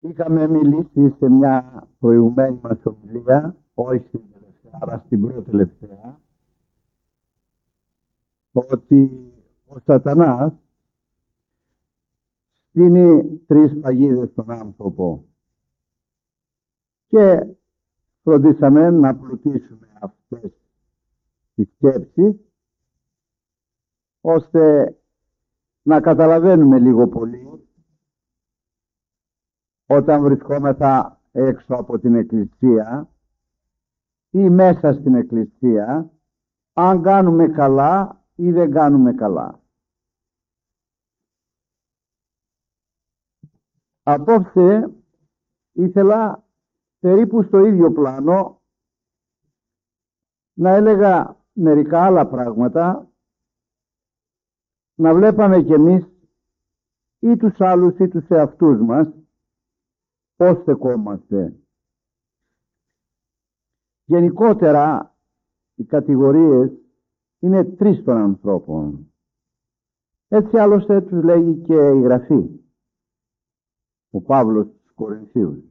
Είχαμε μιλήσει σε μια προηγουμένη μας ομιλία, όχι στην τελευταία, αλλά στην πρώτη τελευταία, ότι ο Σατανάς στείνει τρεις παγίδες στον άνθρωπο και φροντίσαμε να πλουτίσουμε αυτές τις σκέψεις ώστε να καταλαβαίνουμε λίγο πολύ όταν βρισκόμεθα έξω από την Εκκλησία ή μέσα στην Εκκλησία, αν κάνουμε καλά ή δεν κάνουμε καλά. Απόψε ήθελα περίπου στο ίδιο πλάνο να έλεγα μερικά άλλα πράγματα, να βλέπαμε κι εμείς ή τους άλλους ή τους εαυτούς μας πώς στεκόμαστε. Γενικότερα οι κατηγορίες είναι τρεις των ανθρώπων. Έτσι άλλωστε τους λέγει και η Γραφή, ο Παύλος στους Κορινθίους.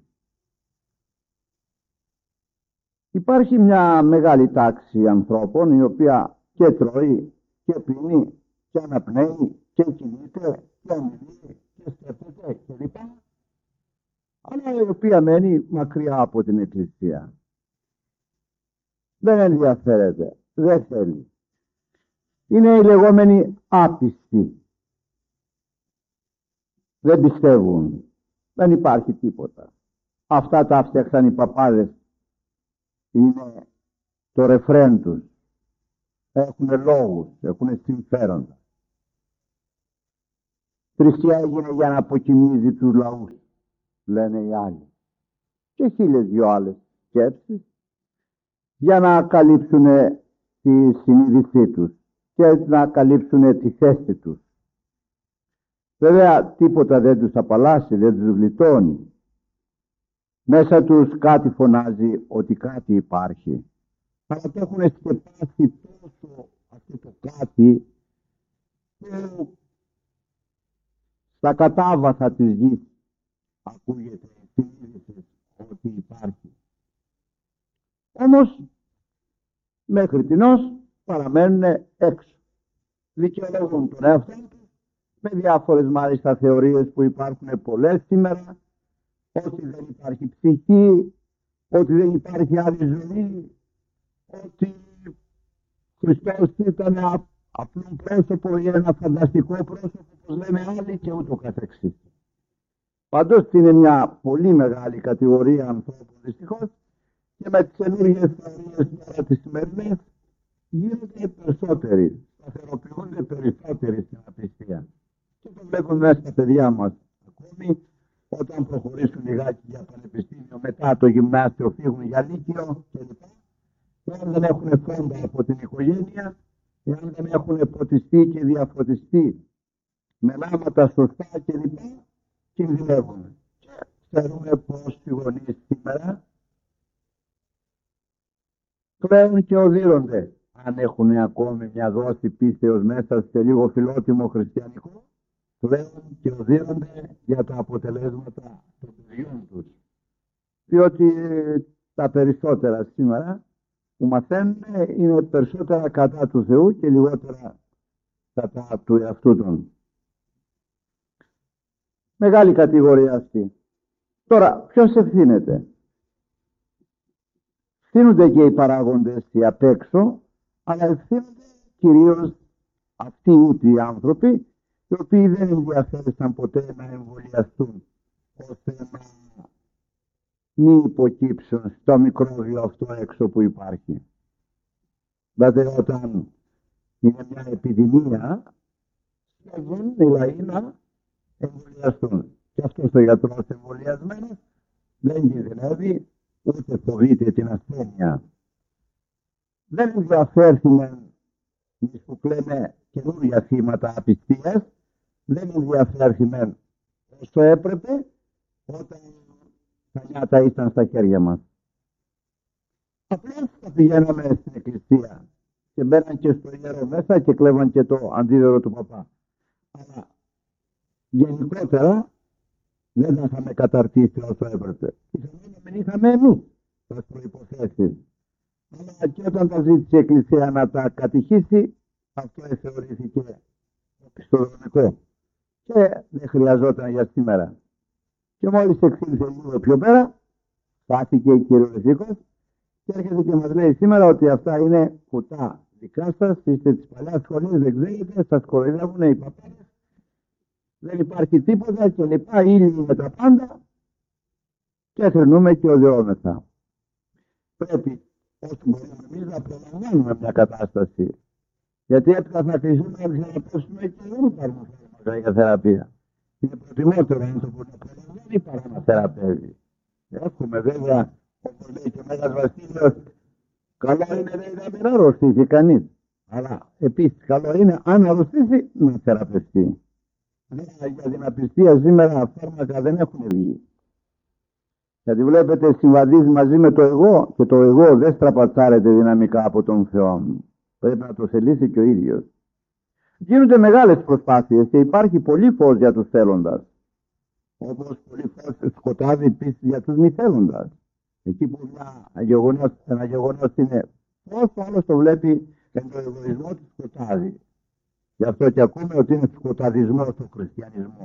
Υπάρχει μια μεγάλη τάξη ανθρώπων η οποία και τρώει και πίνει και αναπνέει και κινείται και ομιλεί και σκέφτεται κλπ. Αλλά η οποία μένει μακριά από την Εκκλησία. Δεν ενδιαφέρεται, δεν θέλει. Είναι οι λεγόμενοι άπιστοι. Δεν πιστεύουν. Δεν υπάρχει τίποτα. Αυτά τα φτιάξαν οι παπάδες. Είναι το ρεφρέν τους. Έχουν λόγους, έχουν συμφέροντα. Θρησκεία έγινε για να αποκοιμίζει τους λαούς, λένε οι άλλοι. Και χίλιες δυο άλλες σκέψεις για να καλύψουν τη συνείδησή τους και να καλύψουν τη θέση τους. Βέβαια τίποτα δεν τους απαλλάσσει, δεν τους γλιτώνει. Μέσα τους κάτι φωνάζει ότι κάτι υπάρχει. Αλλά το έχουν σκεπάσει τόσο αυτό το κάτι που στα κατάβαθα της γης ακούγεται η συνείδηση ότι υπάρχει. Όμως μέχρι τινός παραμένουν έξω. Δικαιολογούν τον εαυτό τους με διάφορες μάλιστα θεωρίες που υπάρχουν πολλές σήμερα, ότι δεν υπάρχει ψυχή, ότι δεν υπάρχει άλλη ζωή, ότι Χριστός ήταν απλό πρόσωπο ή ένα φανταστικό πρόσωπο, όπως λένε άλλοι, και ούτω καθεξής. Παντός είναι μια πολύ μεγάλη κατηγορία ανθρώπων δυστυχώς και με τις καινούργιες θεωρίες τώρα τις σημερινές γίνονται περισσότεροι, σταθεροποιούνται περισσότεροι στην απιστία. Και το βλέπουμε μέσα στα παιδιά μας ακόμη, όταν προχωρήσουν λιγάκι για πανεπιστήμιο, μετά το γυμνάσιο φύγουν για λύκειο κλπ. Και αν δεν έχουν φόντα από την οικογένεια, αν δεν έχουν ποτιστεί και διαφωτιστεί με νάματα σωστά κλπ, κινδυνεύουν. Και ξέρουμε πως οι γονείς σήμερα κλαίουν και οδύρονται αν έχουν ακόμη μια δόση πίστεως μέσα σε λίγο φιλότιμο χριστιανικό, κλαίουν και οδύρονται για τα αποτελέσματα των παιδιών τους. Διότι τα περισσότερα σήμερα που μαθαίνουν είναι περισσότερα κατά του Θεού και λιγότερα κατά του εαυτού των. Μεγάλη κατηγορία αυτή. Τώρα, ποιος ευθύνεται? Ευθύνονται και οι παράγοντες οι απ' έξω, αλλά ευθύνονται κυρίως αυτοί οι άνθρωποι οι οποίοι δεν ενδιαφέρθηκαν ποτέ να εμβολιαστούν, ώστε να μην υποκύψουν στο μικρόβιο αυτό έξω που υπάρχει. Δηλαδή όταν είναι μια επιδημία, σχεδόν οι λαοί να εμβολιαστούν. Και αυτός ο γιατρός εμβολιασμένος δεν κινδυνεύει, ούτε φοβείται την ασθένεια. Δεν ενδιαφέρθηκαν που κλαίμε καινούργια θύματα απιστίας, δεν ενδιαφέρθηκαν όσο έπρεπε όταν τα νιάτα ήταν στα χέρια μας. Απλώς θα πηγαίναμε στην εκκλησία και μπαίναν και στο ιερό μέσα και κλέβαν και το αντίδωρο του παπά. Αλλά γενικότερα Δεν θα είχαμε καταρτήσει όσο έπρεπε. Ίσως μην είχαμε εμείς τις προϋποθέσεις. Αλλά και όταν τα ζήτησε η Εκκλησία να τα κατηχήσει, αυτό θεωρήθηκε οπισθοδρομικό. Και δεν χρειαζόταν για σήμερα. Και μόλις εξήλθε λίγο πιο πέρα, στάθηκε κυριολεκτικός και έρχεται και μας λέει σήμερα ότι αυτά είναι κουτά δικά σας, είστε της παλιάς σχολής, δεν ξέρετε, σας κοροϊδεύουν οι παπάδες, δεν υπάρχει τίποτα και λοιπά, ήλιοι με τα πάντα και θρηνούμε και οδεόμεθα. Πρέπει όσο μπορούμε εμείς να προλαμβάνουμε μια κατάσταση, γιατί έπειτα θα κλειστούμε να ξαναπέσουμε και δεν υπάρχουν φάρμακα για θεραπεία. Είναι προτιμότερο άνθρωπο να προλαμβάνει παρά να θεραπεύει. Έχουμε βέβαια, όπως λέει και ο Μέγας Βασίλειος, καλό είναι να μην αρρωστήσει κανείς. Αλλά επίσης καλό είναι αν αρρωστήσει να θεραπευτεί. Για την απιστία σήμερα φάρμακα δεν έχουν βγει. Γιατί βλέπετε συμβαδίζει μαζί με το εγώ και το εγώ δεν στραπατσάρεται δυναμικά από τον Θεό. Πρέπει να το θελήσει και ο ίδιος. Γίνονται μεγάλες προσπάθειες και υπάρχει πολύ φως για τους θέλοντας. Όπως πολύ φως σκοτάδι επίσης για τους μη θέλοντας. Εκεί που ένα γεγονός είναι φως, ο άλλος το βλέπει με τον εγωισμό του σκοτάδι. Γι' αυτό και ακούμε ότι είναι σκοταδισμός ο χριστιανισμός.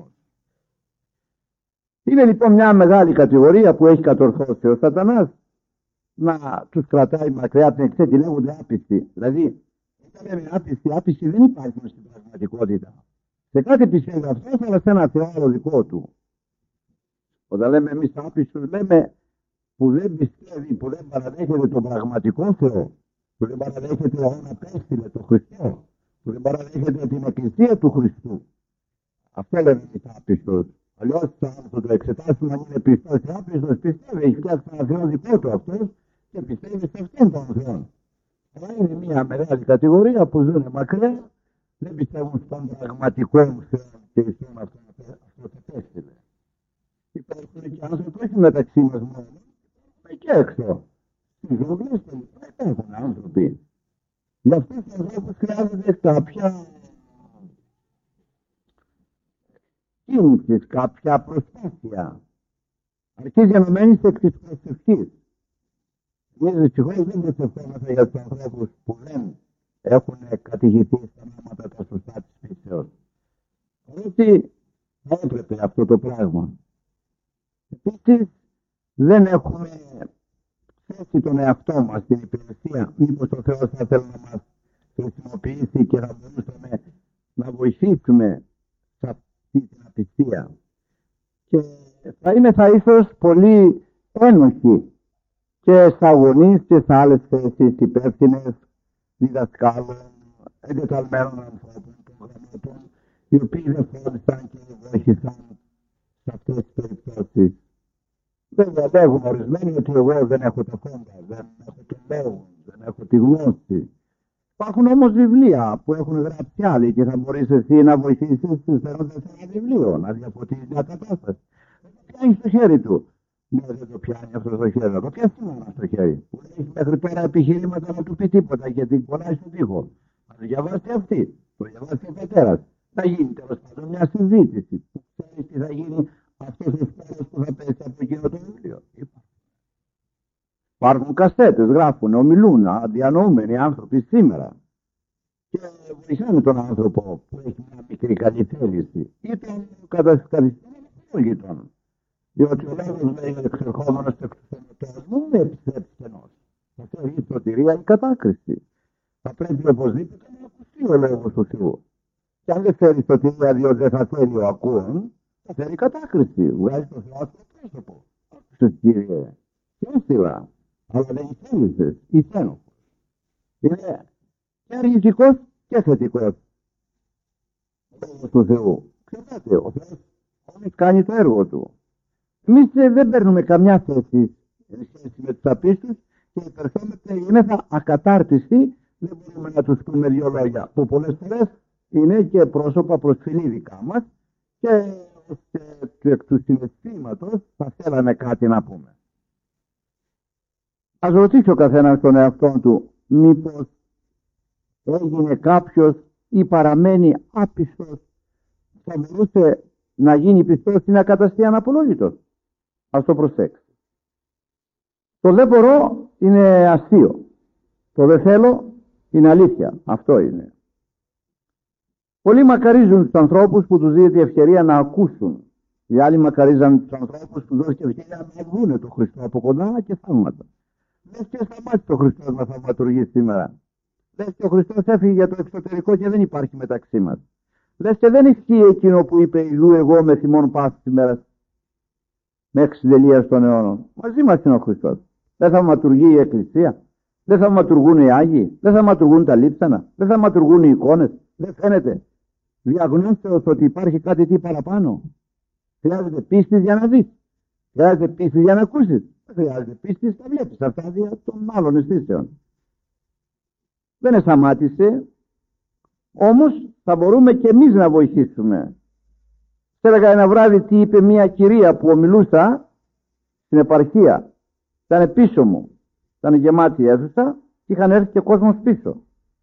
Είναι λοιπόν μια μεγάλη κατηγορία που έχει κατορθώσει ο Σατανάς να τους κρατάει μακριά από την εξέ και λέγονται άπιστοι. Δηλαδή, όταν λέμε άπιστοι δεν υπάρχουν στην πραγματικότητα. Σε κάτι πιστεύει αυτός, αλλά σε ένα θεό δικό του. Όταν λέμε εμείς άπιστους, λέμε που δεν πιστεύει, που δεν παραδέχεται τον πραγματικό Θεό, που δεν παραδέχεται τον απέστειλε τον Χριστό, που δεν παραδέχεται την Εκκλησία του Χριστού. Αυτό λέμε εμείς άπιστος. Αλλιώς θα το εξετάσουμε αν είναι πιστός ή άπιστος, πιστεύει, έχει φτιάξει ένα Θεό δικό του αυτός και πιστεύει σε αυτόν τον Θεό. Αλλά είναι μια μεγάλη κατηγορία που ζουν μακριά, δεν πιστεύουν στον πραγματικό Θεό και στον αυτό το έστειλε. Υπάρχουν και άνθρωποι όχι μεταξύ μας μόνο, και έξω. Στις ζωγλές υπάρχουν άνθρωποι. Γι' αυτούς τους ανθρώπους χρειάζεται κάποια κίνηση, κάποια προσπάθεια. Αρχίζει να μένεις εκ της προσευχής. Εμείς δυστυχώς δεν προσευχόμαστε για τους ανθρώπους που δεν έχουν κατηγηθεί στα νόματα τα σωστά της πίστεως. Ότι θα έπρεπε αυτό το πράγμα. Επίσης δεν έχουμε θέσει τον εαυτό μας στην υπηρεσία. Μήπως ο Θεός θα θέλει να μας χρησιμοποιήσει και να μπορούσαμε να βοηθήσουμε σε αυτή την απιστία. Και θα ίσως πολύ ένοχοι και στα γονείς και σε άλλες θέσεις υπεύθυνες διδασκάλων, εντεταλμένων ανθρώπων, προγραμμάτων, οι οποίοι δεν φρόντισαν και βοήθησαν σε αυτές τις περιπτώσεις. Βέβαια λέγουν ορισμένοι ότι εγώ δεν έχω τα φόντα, δεν έχω το λόγο, δεν έχω τη γνώση. Υπάρχουν όμως βιβλία που έχουν γράψει άλλοι και θα μπορείς εσύ να βοηθήσεις τους θέλοντας ένα βιβλίο, να διαφωτίσεις μια κατάσταση. Πιάνει στο χέρι του. Ναι, δεν το πιάνει αυτό στο χέρι, να το πιάσει μόνο στο χέρι. Που έχει μέχρι πέρα επιχειρήματα να του πει τίποτα γιατί πονάει στον τοίχο. Θα το διαβάσει αυτή, το διαβάσει ο πατέρας. Θα γίνει τέλος πάντων μια συζήτηση που ξέρει τι θα γίνει αυτός ο σπόρος που θα πέσει από εκείνο το βιβλίο. Υπάρχουν κασέτες, γράφουν, ομιλούν, αδιανοούμενοι άνθρωποι σήμερα. Και βοηθάνε τον άνθρωπο που έχει μια μικρή καλή θέληση ή τον κατασκευαστικό γειτόνα. Διότι ο λόγος λέει εξερχόμενος εκ του θανατός μου με επιστρέψει κενός. Αυτό είναι η σωτηρία, η κατάκριση. Θα πρέπει οπωσδήποτε να ακουστεί ο λόγος του Θεού. Και αν δεν θέλει σωτηρία διότι δεν θα θέλει ο ακούων, θα θέλει κατάκριση. Βγάζει το Θεό στο πρόσωπο. Άκουσε Κύριε. Και έστειλα. Αλλά δεν θέλησες. Ισένοχος. Είναι και αρνητικός και θετικός. Ο λόγος του Θεού. Ξέρετε, ο Θεός όμως κάνει το έργο του. Εμείς δεν παίρνουμε καμιά θέση σε σχέση με τους απίστους και είμαστε ακατάρτιστοι, δεν μπορούμε να τους πούμε δύο λόγια που πολλές φορές είναι και πρόσωπα προσφυλή δικά μας και εκ του συναισθήματος θα θέλαμε κάτι να πούμε. Ας ρωτήσει ο καθένας τον εαυτό του μήπως έγινε κάποιος ή παραμένει άπιστος, θα μπορούσε να γίνει πιστός ή να καταστεί αναπολόγητος. Ας το προσέξετε. Το δεν μπορώ είναι αστείο. Το δεν θέλω είναι αλήθεια. Αυτό είναι. Πολλοί μακαρίζουν τους ανθρώπους που τους δίνεται η ευκαιρία να ακούσουν. Οι άλλοι μακαρίζαν τους ανθρώπους που δώθηκε ευκαιρία να δούνε τον Χριστό από κοντά και θαύματα. Λες και σταμάτησε ο Χριστός να θαυματουργεί σήμερα. Λες και ο Χριστός έφυγε για το εξωτερικό και δεν υπάρχει μεταξύ μας. Λες και δεν ισχύει εκείνο που είπε «Ιδού εγώ με θυμών πάσης ημέρας μέχρι συντελείας των αιώνων». Μαζί μας είναι ο Χριστός. Δεν θαυματουργεί η Εκκλησία. Δεν θαυματουργούν οι Άγιοι. Δεν θαυματουργούν τα λείψανα. Δεν θαυματουργούν οι εικόνες. Δεν φαίνεται. Διαγνώστεως ότι υπάρχει κάτι τι παραπάνω. Χρειάζεται πίστη για να δεις. Χρειάζεται πίστη για να ακούσεις. Δεν χρειάζεται πίστη, τα βλέπεις αυτά δια των άλλων αισθήσεων. Δεν σταμάτησε, όμως θα μπορούμε και εμείς να βοηθήσουμε. Έλεγα ένα βράδυ τι είπε μια κυρία που ομιλούσα στην επαρχία. Ήταν πίσω μου. Ήταν γεμάτη η αίθουσα και είχαν έρθει και κόσμος πίσω.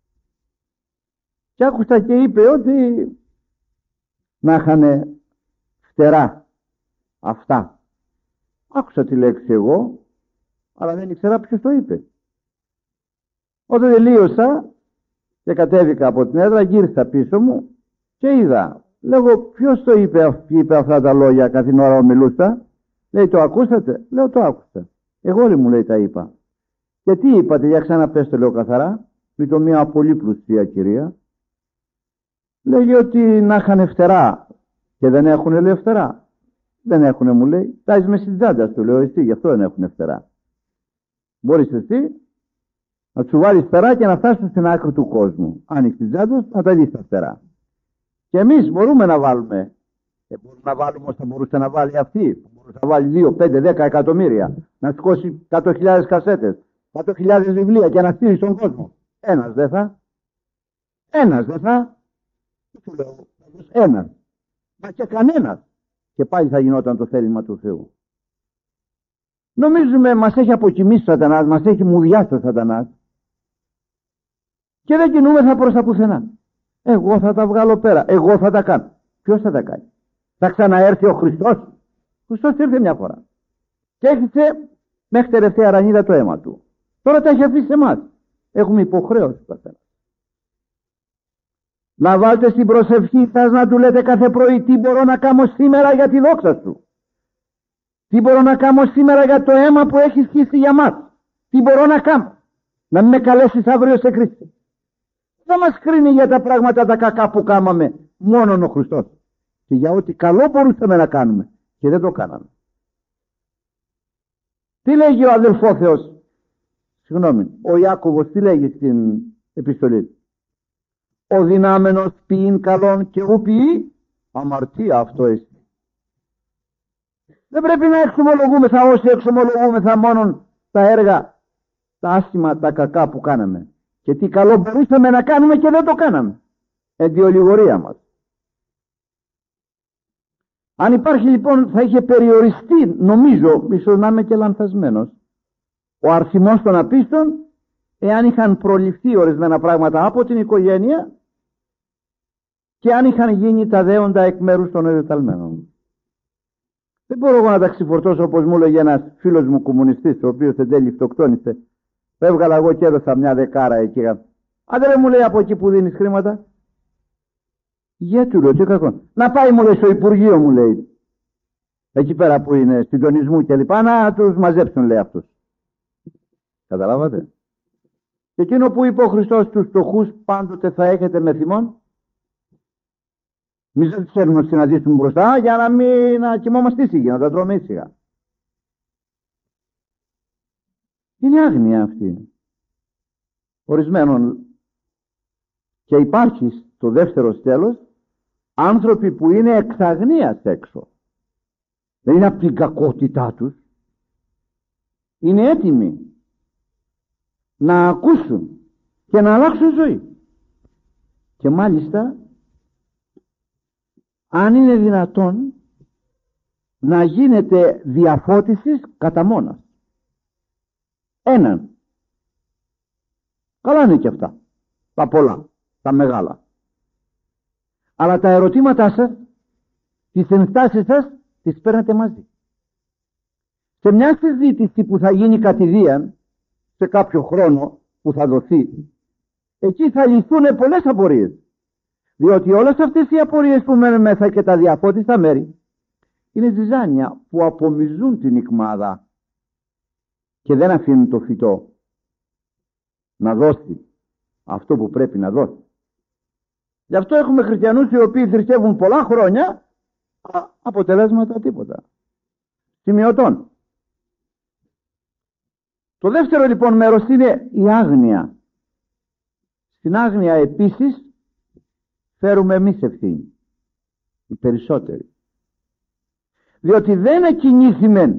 Και άκουσα και είπε ότι να είχαν φτερά αυτά. Άκουσα τη λέξη εγώ, αλλά δεν ήξερα ποιος το είπε. Όταν τελείωσα και κατέβηκα από την έδρα, γύρισα πίσω μου και είδα. Λέγω, ποιος το είπε αυτά τα λόγια κάθε την ώρα ομιλούσα? Λέει, το ακούσατε? Λέω, το άκουσα. Εγώ όλοι μου λέει τα είπα. Και τι είπατε? Για ξαναπέστε, λέω καθαρά. Ήταν μια πολύ πλουσία κυρία. Λέγει ότι να είχαν φτερά και δεν έχουν, λέει, φτερά. Δεν έχουνε, μου λέει. Τάζεις με στην τσάντα σου, λέω, εσύ, γι' αυτό δεν έχουν φτερά. Μπορείς εσύ να σου βάλεις φτερά και να φτάσεις στην άκρη του κόσμου. Άνοιξε την τσάντα να τα δεις τα φτερά. Και εμείς μπορούμε να βάλουμε. Μπορούμε να βάλουμε όσο θα μπορούσε να βάλει αυτή. Μπορούσε να βάλει 2, 5, 10 εκατομμύρια. Να σηκώσει 100.000 κασέτες, 100.000 βιβλία και να στείλει στον κόσμο. Ένας δεν θα. Ένας δεν θα. Σου λέω, ένας. Μα και κανένας. Και πάλι θα γινόταν το θέλημα του Θεού. Νομίζουμε μας έχει αποκοιμήσει ο Σατανάς, μας έχει μουδιάσει ο Σατανάς και δεν κινούμεθα προς τα πουθενά. Εγώ θα τα βγάλω πέρα, εγώ θα τα κάνω. Ποιος θα τα κάνει? Θα ξαναέρθει ο Χριστός? Ο Χριστός ήρθε μια φορά και έχισε μέχρι τελευταία ρανίδα το αίμα του. Τώρα τα έχει αφήσει σε εμάς. Έχουμε υποχρέωση καθένα. Να βάλετε στην προσευχή σας να του λέτε κάθε πρωί τι μπορώ να κάνω σήμερα για τη δόξα σου. Τι μπορώ να κάνω σήμερα για το αίμα που έχεις χύσει για μας. Τι μπορώ να κάνω? Να μην με καλέσεις αύριο σε κρίση. Δεν μας κρίνει για τα πράγματα τα κακά που κάμαμε μόνον ο Χριστός. Και για ό,τι καλό μπορούσαμε να κάνουμε και δεν το κάναμε. Τι λέγει ο αδελφός Θεός? Συγγνώμη, ο Ιάκωβος τι λέγει στην επιστολή? Ο δυνάμενος ποιήν καλόν και ου ποιεί αμαρτία αυτό εστί. Δεν πρέπει να εξομολογούμεθα όσοι εξομολογούμεθα μόνον τα έργα, τα άσχημα, τα κακά που κάναμε. Και τι καλό μπορούσαμε να κάνουμε και δεν το κάναμε. Εν τη ολιγορία μας. Αν υπάρχει λοιπόν, θα είχε περιοριστεί, νομίζω, ίσως να είμαι και λανθασμένος, ο αριθμός των απίστων, εάν είχαν προληφθεί ορισμένα πράγματα από την οικογένεια και αν είχαν γίνει τα δέοντα εκ μέρους των εδεταλμένων. Δεν μπορώ εγώ να τα ξεφορτώσω, όπως μου έλεγε ένας φίλος μου κομμουνιστής, ο οποίος εν τέλει φτωκτώνησε. Έβγαλα εγώ και έδωσα μια 10 εκεί. Άντε μου λέει, από εκεί που δίνεις χρήματα. Γιατί του λέω, τι κακό? Να πάει, μου λέει, στο Υπουργείο, μου λέει, εκεί πέρα που είναι συντονισμού και λοιπά, να τους μαζέψουν, λέει, αυτούς. Καταλάβατε? Και εκείνο που είπε ο Χριστός στους φτωχούς, πάντοτε θα έχετε με θυμόν. Μη δεν τους έρνουν να συναντήσουν μπροστά για να μην κοιμόμαστε ήσυχοι, να τα τρώμε ήσυχα. Είναι άγνοια αυτή ορισμένων. Και υπάρχει στο δεύτερο σκέλος άνθρωποι που είναι εξ αγνίας έξω. Δεν είναι από την κακότητά τους. Είναι έτοιμοι να ακούσουν και να αλλάξουν ζωή. Και μάλιστα, αν είναι δυνατόν, να γίνεται διαφώτισης κατά μόνας. Έναν. Καλά είναι και αυτά. Τα πολλά, τα μεγάλα. Αλλά τα ερωτήματά σας Τις ενστάσεις σας τις παίρνετε μαζί. Σε μια συζήτηση που θα γίνει κατηδίαν, σε κάποιο χρόνο που θα δοθεί, εκεί θα λυθούν πολλές απορίες. Διότι όλες αυτές οι απορίες που μένουν μέσα και τα διαφώτιστα μέρη είναι ζυζάνια που απομυζούν την ικμάδα και δεν αφήνουν το φυτό να δώσει αυτό που πρέπει να δώσει. Γι' αυτό έχουμε χριστιανούς οι οποίοι θρησκεύουν πολλά χρόνια, αποτελέσματα τίποτα. Σημειωτών. Το δεύτερο λοιπόν μέρος είναι η άγνοια. Στην άγνοια επίσης φέρουμε εμείς ευθύνη, οι περισσότεροι. Διότι δεν εκκινήθημεν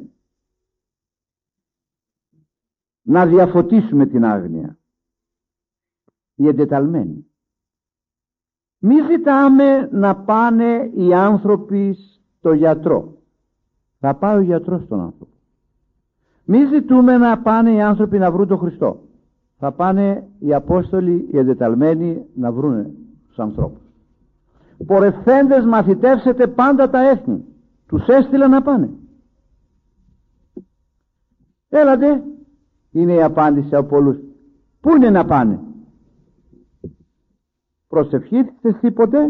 να διαφωτίσουμε την άγνοια. Οι εντεταλμένοι. Μη ζητάμε να πάνε οι άνθρωποι στο γιατρό. Θα πάει ο γιατρός στον άνθρωπο. Μη ζητούμε να πάνε οι άνθρωποι να βρουν τον Χριστό. Θα πάνε οι Απόστολοι, οι εντεταλμένοι να βρουν τους ανθρώπους. Πορευθέντες μαθητεύσετε πάντα τα έθνη. Τους έστειλαν να πάνε. Έλατε, είναι η απάντηση από πολλούς. Πού είναι να πάνε? Προσευχήθηκες εσύ ποτέ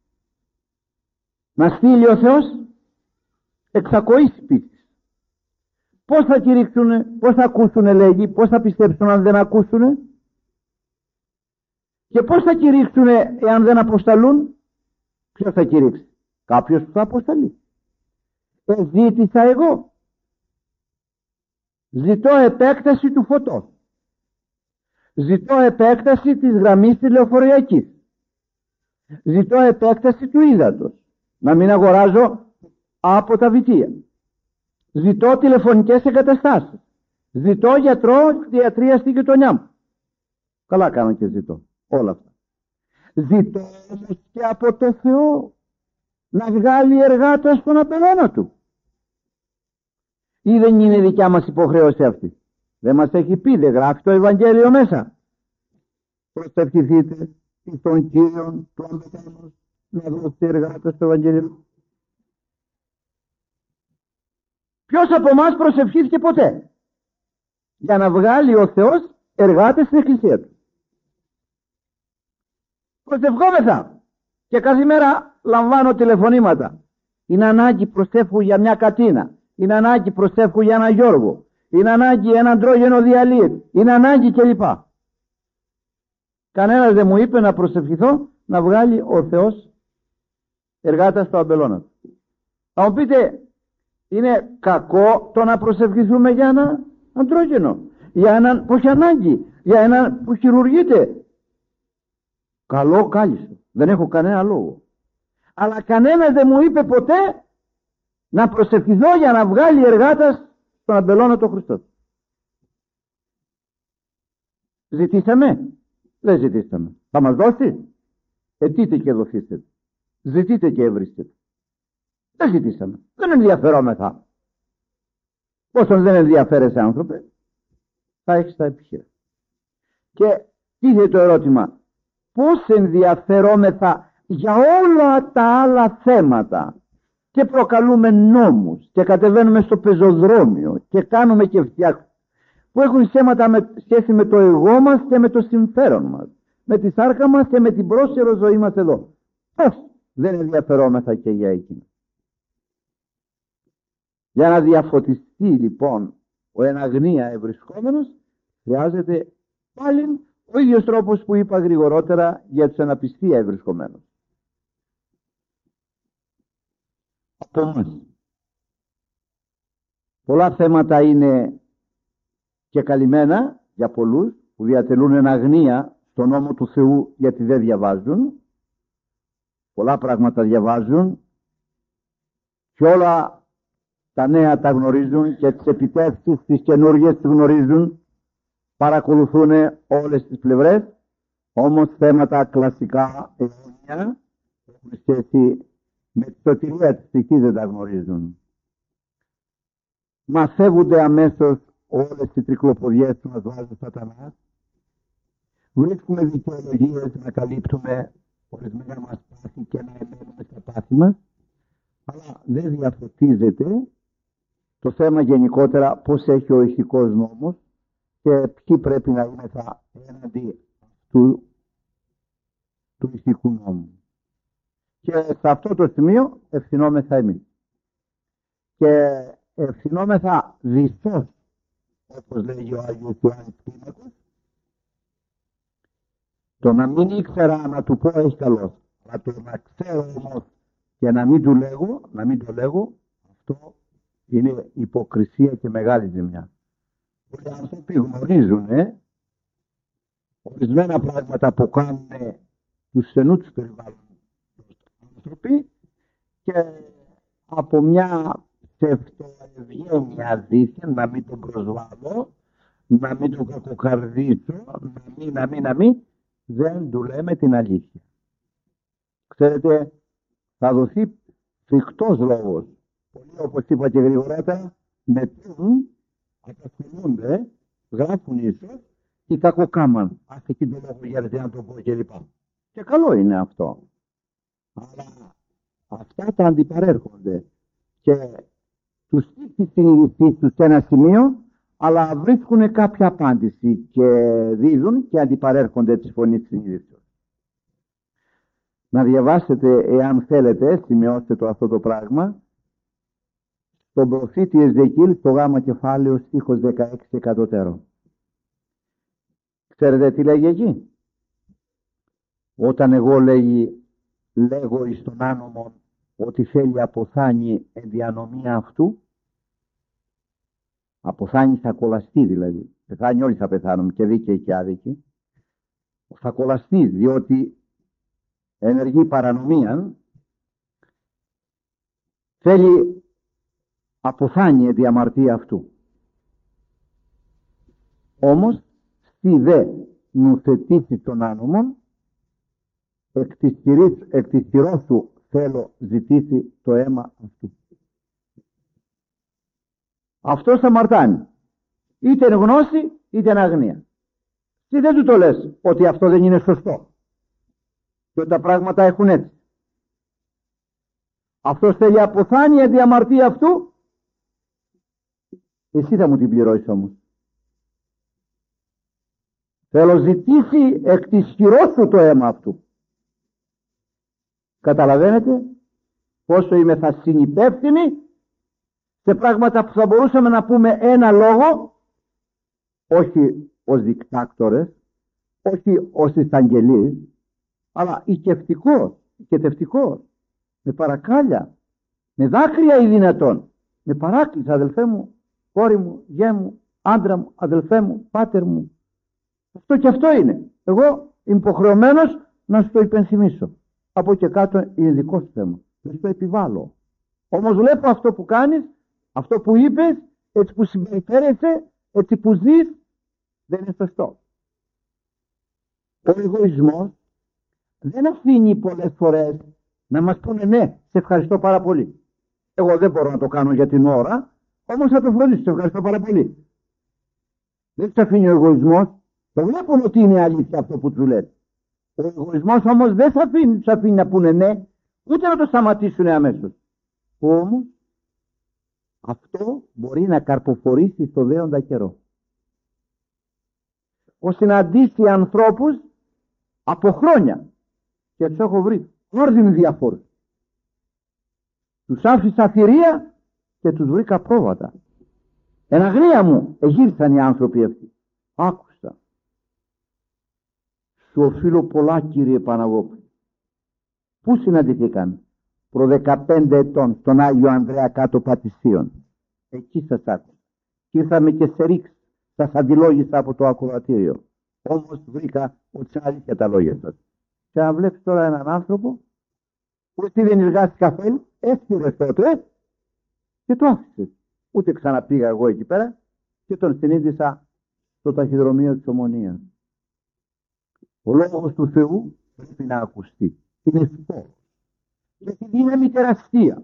να στείλει ο Θεός? Εξακοήσει πίστης. Πώς θα κηρύξουνε, πώς θα ακούσουνε λέγει, πώς θα πιστέψουν αν δεν ακούσουνε? Και πώς θα κηρύξουνε εάν δεν αποσταλούν? Ποιος θα κηρύξει? Κάποιος που θα αποσταλεί. Ζήτησα εγώ. Ζητώ επέκταση του φωτός. Ζητώ επέκταση της γραμμής τηλεοφοριακής. Ζητώ επέκταση του ύδατος. Να μην αγοράζω από τα βιτία. Ζητώ τηλεφωνικές εγκαταστάσεις. Ζητώ γιατρία στη γειτονιά μου. Καλά κάνω και ζητώ όλα αυτά. Ζητώ όμως και από το Θεό να βγάλει εργάτα στον απελώνα του. Ή δεν είναι δικιά μας υποχρέωση αυτή? Δεν μας έχει πει, δεν γράφει το Ευαγγέλιο μέσα? Προσευχηθείτε εις τον Κύριον του αμπελώνος να δώσει εργάτα στο Ευαγγέλιο. Ποιος από εμάς προσευχήθηκε ποτέ για να βγάλει ο Θεός εργάτες στην Εκκλησία του? Προσευχόμεθα και κάθε μέρα λαμβάνω τηλεφωνήματα. Είναι ανάγκη προσεύχου για μια κατίνα. Είναι ανάγκη προσεύχου για έναν Γιώργο. Είναι ανάγκη έναν τρόγενο διαλύει. Είναι ανάγκη κλπ. Κανένας δεν μου είπε να προσευχηθώ να βγάλει ο Θεός εργάτα στο αμπελώνα του. Θα μου πείτε, είναι κακό το να προσευχηθούμε για έναν αντρόγενο, για έναν που έχει ανάγκη, για έναν που χειρουργείται? Καλό, κάλιστο. Δεν έχω κανένα λόγο. Αλλά κανένας δεν μου είπε ποτέ να προσευχηθώ για να βγάλει εργάτας στον αμπελώνα του Χριστό. Ζητήσαμε? Δεν ζητήσαμε. Θα μας δώσει? Αιτείτε και δοθήστε. Ζητείτε και έβριστε. Δεν ζητήσαμε. Δεν ενδιαφερόμεθα. Όσον δεν ενδιαφέρεσαι άνθρωπε, θα έχεις τα επιχείρηματα. Και τίθεται το ερώτημα, πώς ενδιαφερόμεθα για όλα τα άλλα θέματα και προκαλούμε νόμους και κατεβαίνουμε στο πεζοδρόμιο και κάνουμε και φτιάχνουμε που έχουν σχέση με το εγώ μας και με το συμφέρον μας, με τη σάρκα μας και με την πρόσχερο ζωή μας εδώ? Πώς δεν ενδιαφερόμεθα και για εκείνα? Για να διαφωτιστεί λοιπόν ο εν αγνία ευρισκόμενος, χρειάζεται πάλι ο ίδιος τρόπος που είπα γρηγορότερα για τους αναπιστία ευρισκομένους. Από εμάς. Πολλά θέματα είναι και καλυμμένα για πολλούς που διατελούν εν αγνία στον νόμο του Θεού γιατί δεν διαβάζουν. Πολλά πράγματα διαβάζουν και όλα τα νέα τα γνωρίζουν και τις επιτεύξεις τις καινούργιες τις γνωρίζουν, παρακολουθούν όλες τις πλευρές, όμως θέματα κλασικά αιώνια έχουν σχέση με τη σωτηρία της ψυχής δεν τα γνωρίζουν. Μας φεύγονται αμέσως όλες οι τρικλοποδιές που μας βάζει ο Σατανάς. Βρίσκουμε δικαιολογίες να καλύπτουμε ορισμένα μας πάθη και να εμένουμε στα πάθη μας. αλλά δεν διαφωτίζεται το θέμα γενικότερα πώς έχει ο ηθικός νόμος και ποιοι πρέπει να είναι έναντι του ηθικού νόμου. Και σε αυτό το σημείο ευθυνόμεθα εμείς. Και ευθυνόμεθα διστός, όπως λέγει ο Άγιος Ιωάννης Κλίμακος. Το να μην ήξερα να του πω έχει καλώς, αλλά το να ξέρω όμως και να μην το λέγω, αυτό είναι υποκρισία και μεγάλη ζημιά. Πολλοί άνθρωποι γνωρίζουν ορισμένα πράγματα που κάνουν τους στενούς τους περιβάλλοντος άνθρωποι και από μια ψευτοευγένεια δίθεν, να μην τον προσβάλλω, να μην τον κακοκαρδίσω, να μην, δεν του λέμε την αλήθεια. Ξέρετε, θα δοθεί φρικτός λόγος. Πολλοί, όπως είπα και γρηγορότερα, μετρούν, απασχολούνται, γράφουν ίσως και κακοκάμαν. Ας εκεί το λόγο γιατί να το πω κλπ. Και καλό είναι αυτό. Αλλά αυτά τα αντιπαρέρχονται και τους στήχει τη συνείδησή τους σε ένα σημείο, αλλά βρίσκουν κάποια απάντηση και δίδουν και αντιπαρέρχονται της φωνής της συνείδησης. Να διαβάσετε, εάν θέλετε, σημειώστε το αυτό το πράγμα, στον προφήτη Εζεκίλ, στο γ κεφάλαιο, στίχος 16 εκατωτέρω. Ξέρετε τι λέγει εκεί? Όταν εγώ λέγω εις τον άνομον ότι θέλει αποθάνει εν διανομία αυτού, αποθάνει θα κολλαστεί δηλαδή, πεθάνει, όλοι θα πεθάνουμε, και δίκαιοι και άδικοι, θα κολλαστεί διότι ενεργεί παρανομία, θέλει αποθάνει εν διαμαρτία αυτού. Όμως στη δε νουθετήσει τον άνομον, εκ της χειρός σου θέλω ζητήσει το αίμα αυτού. Αυτός αμαρτάνει. Είτε είναι γνώση είτε είναι αγνία. Τι δεν του το λες ότι αυτό δεν είναι σωστό και ότι τα πράγματα έχουν έτσι. Αυτός θέλει αποθάνει εν διαμαρτία αυτού. Εσύ θα μου την πληρώσεις όμως. Θέλω ζητήσει εκ της χειρός σου το αίμα αυτού. Καταλαβαίνετε πόσο είμαι θα συνυπεύθυνοι σε πράγματα που θα μπορούσαμε να πούμε ένα λόγο, όχι ως δικτάκτορες, όχι ως εισαγγελείς, αλλά οικετευτικός, με παρακάλια, με δάκρυα ή δυνατόν, με παράκληση, αδελφέ μου, κόρη μου, γέ μου, άντρα μου, αδελφέ μου, πάτερ μου. Αυτό και αυτό είναι. Εγώ είμαι υποχρεωμένος να σου το υπενθυμίσω. Από και κάτω είναι δικό σου θέμα. Δεν σου το επιβάλλω. Όμως βλέπω αυτό που κάνεις, αυτό που είπες, έτσι που συμπεριφέρεσαι, έτσι που ζεις, δεν είναι σωστό. Ο εγωισμός δεν αφήνει πολλές φορές να μας πούνε ναι, σε ευχαριστώ πάρα πολύ. Εγώ δεν μπορώ να το κάνω για την ώρα, όμως θα το φροντίσω, σε ευχαριστώ πάρα πολύ. Δεν τους αφήνει ο εγωισμός. Το βλέπουν ότι είναι αλήθεια αυτό που του λες. Ο εγωισμός όμως δεν θα αφήνει να πούνε ναι, ούτε να το σταματήσουν αμέσως. Όμως αυτό μπορεί να καρποφορήσει στο δέοντα καιρό. Έχω συναντήσει ανθρώπους από χρόνια και τους έχω βρει όρδινοι διαφόρους. Τους άφησα θηρία και τους βρήκα πρόβατα. Εν αγνία μου εγύρισαν οι άνθρωποι αυτοί. Άκουσα. Σου οφείλω πολλά, κύριε Παναγόπουλο. Πού συναντηθήκαν? Προ 15 ετών στον Άγιο Ανδρέα κάτω Πατησίων. Εκεί σας άκουσα. Και ήρθαμε και σε ρίξ. Σας αντιλόγησα από το ακροατήριο. Όμως βρήκα ότι είναι αλήθεια τα λόγια σας. Και να βλέπεις τώρα έναν άνθρωπο που εσύ δεν εργάστηκε καφέ, έφυγες τότε και το άφησες. Ούτε ξαναπήγα εγώ εκεί πέρα και τον συνείδησα στο ταχυδρομείο της Ομονίας. Ο λόγος του Θεού πρέπει να ακουστεί. Είναι σπόρος. Και έχει δύναμη τεραστία.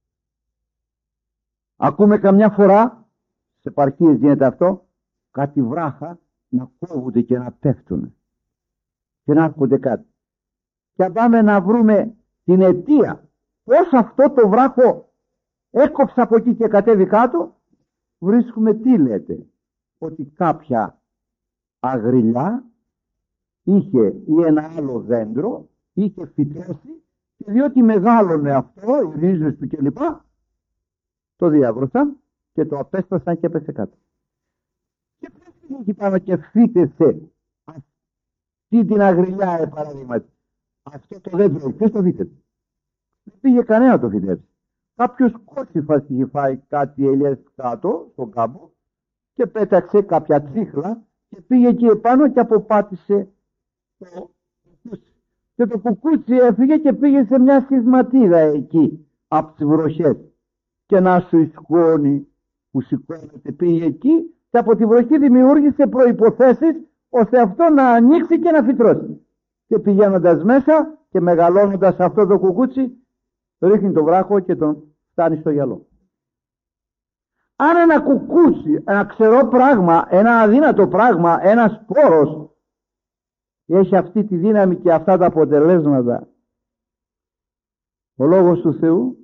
Ακούμε καμιά φορά, σε επαρχίες γίνεται αυτό, κάτι βράχα να κόβονται και να πέφτουν και να έρχονται κάτι. Και αν πάμε να βρούμε την αιτία Πώς αυτό το βράχο έκοψα από εκεί και κατέβη κάτω, βρίσκουμε τι λέτε, ότι κάποια αγριλιά είχε ή ένα άλλο δέντρο, είχε φυτρώσει, και διότι μεγάλωνε αυτό, οι ρίζες του κλπ, το διάβρωσαν και το απέστασαν και έπεσε κάτω. Και πώς πήγε πάνω και φύτεσε αυτή την αγριλιά, παραδείγματι. Αυτό το δέντρο, ποιος το φύτεσε? Δεν πήγε κανένα το φυτέψει. Κάποιος κότσιφας είχε φάει κάτι ελιές κάτω στον κάμπο και πέταξε κάποια τσίχλα και πήγε εκεί επάνω και αποπάτησε το κουκούτσι. Και το κουκούτσι έφυγε και πήγε σε μια σχισματίδα εκεί από τις βροχές. Και ένα σου η σκόνη που σηκώνεται πήγε εκεί και από τη βροχή δημιούργησε προϋποθέσεις ώστε αυτό να ανοίξει και να φυτρώσει. Και πηγαίνοντας μέσα και μεγαλώνοντας αυτό το κουκούτσι, ρίχνει το βράχο και τον φτάνει στο γυαλό. Αν ένα κουκούτσι, ένα ξερό πράγμα, ένα αδύνατο πράγμα, ένας σπόρος έχει αυτή τη δύναμη και αυτά τα αποτελέσματα, ο Λόγος του Θεού,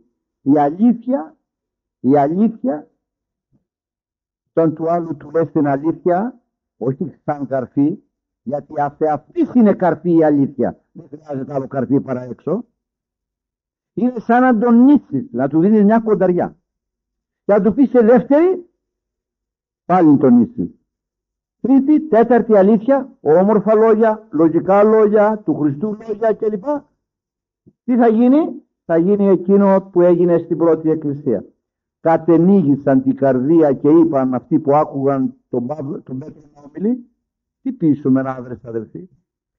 η αλήθεια, τον του άλλου του λες την αλήθεια, όχι σαν καρφί, γιατί αυτή είναι καρφί η αλήθεια. Δεν χρειάζεται άλλο καρφί παρά έξω. Είναι σαν να τον νίσεις, να του δίνεις μια κονταριά. Και να του πεις σε δεύτερη, πάλι τον νίσεις. Τρίτη, τέταρτη αλήθεια, όμορφα λόγια, λογικά λόγια, του Χριστού λόγια κλπ. Τι θα γίνει? Θα γίνει εκείνο που έγινε στην πρώτη εκκλησία. Κατενίγησαν την καρδία και είπαν αυτοί που άκουγαν τον Πέτρο να ομιλεί, τι πείσουμε άδρες αδελφοί?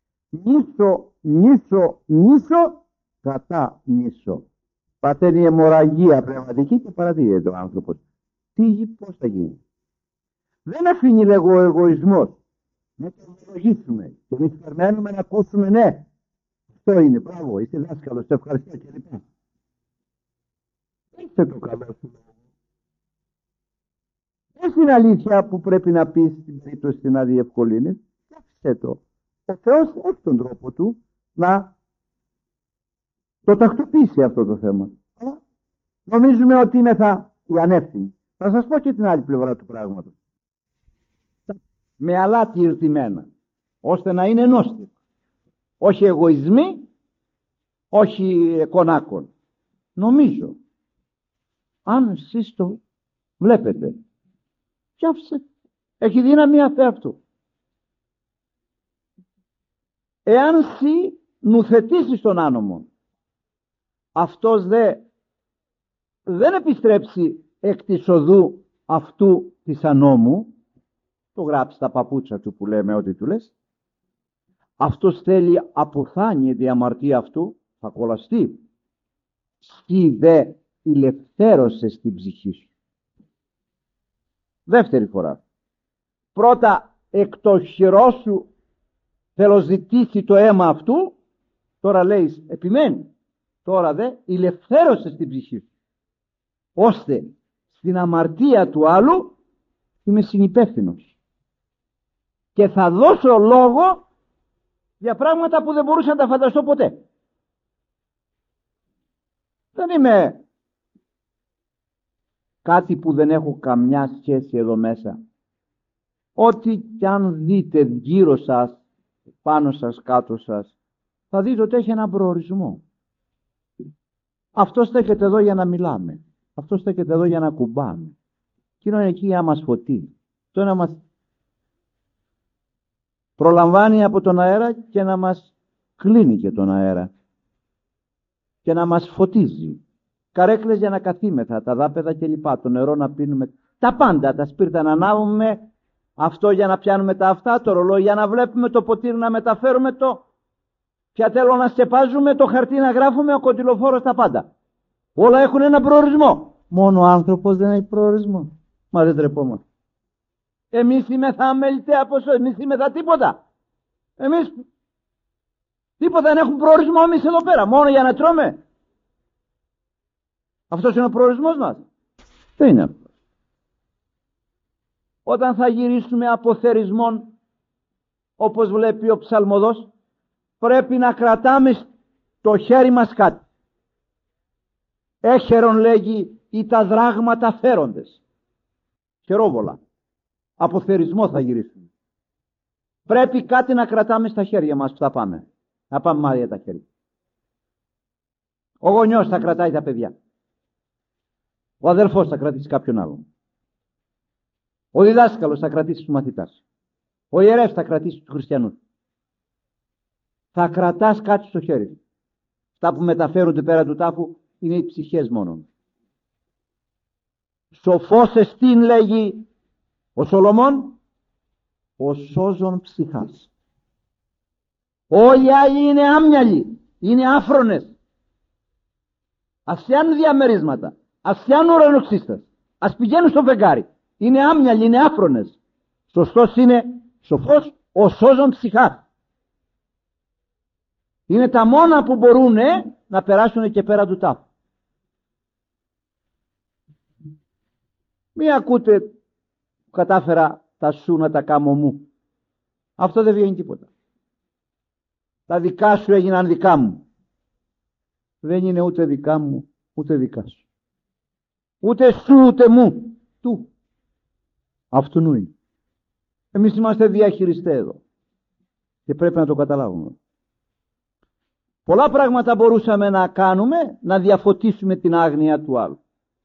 Νήσο, κατά νήσο. Παθαίνει αιμορραγία πνευματική και παρατηρείται ο άνθρωπος. Πώς θα γίνει? Δεν αφήνει λέγω ο εγωισμός. Να το ομολογήσουμε. Και εμείς περιμένουμε να ακούσουμε ναι. Αυτό είναι, μπράβο, είσαι δάσκαλος, σε ευχαριστώ κλπ. Είστε το καλό σου λόγο. Πες την αλήθεια που πρέπει να πεις στην περίπτωση να διευκολύνεις. Άφησε το. Ο Θεός έχει τον τρόπο του να το τακτοποιήσει αυτό το θέμα. Αλλά νομίζουμε ότι είναι οι ανεύθυνοι. Θα σας πω και την άλλη πλευρά του πράγματος. Με αλάτι ηρτημένα, ώστε να είναι νόστιμο. Όχι εγωισμοί, όχι κονάκων. Νομίζω, αν εσείς το βλέπετε, πιάψε, έχει δύναμη αυτού. Εάν εσύ νουθετήσεις τον άνομο, αυτός δεν επιστρέψει εκ της οδού αυτού της ανόμου, το γράψει τα παπούτσα του που λέμε ό,τι του λες, αυτός θέλει αποθάνει τη αμαρτία αυτού, θα κολλαστεί. Σκι δε ηλευθέρωσε στην ψυχή σου. Δεύτερη φορά. Πρώτα εκ το χειρό σου θελοζητήσει το αίμα αυτού, τώρα λέει επιμένει. Τώρα δε ηλευθέρωσε στην ψυχή σου. Ώστε στην αμαρτία του άλλου είμαι συνυπεύθυνος. Και θα δώσω λόγο για πράγματα που δεν μπορούσα να τα φανταστώ ποτέ. Δεν είμαι κάτι που δεν έχω καμιά σχέση εδώ μέσα. Ό,τι κι αν δείτε γύρω σας, πάνω σας, κάτω σας, θα δείτε ότι έχει έναν προορισμό. Αυτό στέκεται εδώ για να μιλάμε. Αυτό στέκεται εδώ για να κουμπάμε. Εκείνο είναι εκεί για να μας φωτεί. Το να μας προλαμβάνει από τον αέρα και να μας κλείνει και τον αέρα. Και να μας φωτίζει. Καρέκλες για να καθίμεθα, τα δάπεδα κλπ. Το νερό να πίνουμε. Τα πάντα, τα σπίρτα να ανάβουμε. Αυτό για να πιάνουμε τα αυτά, το ρολόι για να βλέπουμε, το ποτήρι να μεταφέρουμε, το πιατέλο να σκεπάζουμε, το χαρτί να γράφουμε, ο κοντιλοφόρος, τα πάντα. Όλα έχουν ένα προορισμό. Μόνο ο άνθρωπος δεν έχει προορισμό. Μα δεν τρεπόμαστε. Εμείς είμεθα αμεληταία ποσό, εμείς είμεθα τίποτα. Εμείς τίποτα δεν έχουν προορισμό εμείς εδώ πέρα, μόνο για να τρώμε. Αυτός είναι ο προορισμός μας. Δεν είναι αυτό. Όταν θα γυρίσουμε από θερισμόν, όπως βλέπει ο ψαλμοδός, πρέπει να κρατάμε το χέρι μας κάτι. Έχερον λέγει ή τα δράγματα φέροντες. Χερόβολα. Από θερισμό θα γυρίσουν. Πρέπει κάτι να κρατάμε στα χέρια μας που θα πάμε. Να πάμε μάλια τα χέρια. Ο γονιός θα κρατάει τα παιδιά. Ο αδελφός θα κρατήσει κάποιον άλλον. Ο διδάσκαλος θα κρατήσει τους μαθητάς. Ο ιερεύς θα κρατήσει τους χριστιανούς. Θα κρατάς κάτι στο χέρι. Αυτά που μεταφέρονται πέρα του τάφου είναι οι ψυχές μόνο. Σοφός εστίν, λέγει ο Σολομών, ο σώζον ψυχάς. Όλοι οι άλλοι είναι άμυαλοι, είναι άφρονες. Ας πιάνουν διαμερίσματα, ας πιάνουν ουρανοξύστες, ας πηγαίνουν στο φεγγάρι. Είναι άμυαλοι, είναι άφρονες. Σωστός είναι σοφός ο σώζον ψυχάς. Είναι τα μόνα που μπορούν να περάσουν και πέρα του τάφου. Μη ακούτε που κατάφερα τα σου να τα κάμω μου. Αυτό δεν βγαίνει τίποτα. Τα δικά σου έγιναν δικά μου. Δεν είναι ούτε δικά μου ούτε δικά σου. Ούτε σου ούτε μου. Του. Αυτού νου είναι. Εμείς είμαστε διαχειριστές εδώ. Και πρέπει να το καταλάβουμε. Πολλά πράγματα μπορούσαμε να κάνουμε, να διαφωτίσουμε την άγνοια του άλλου.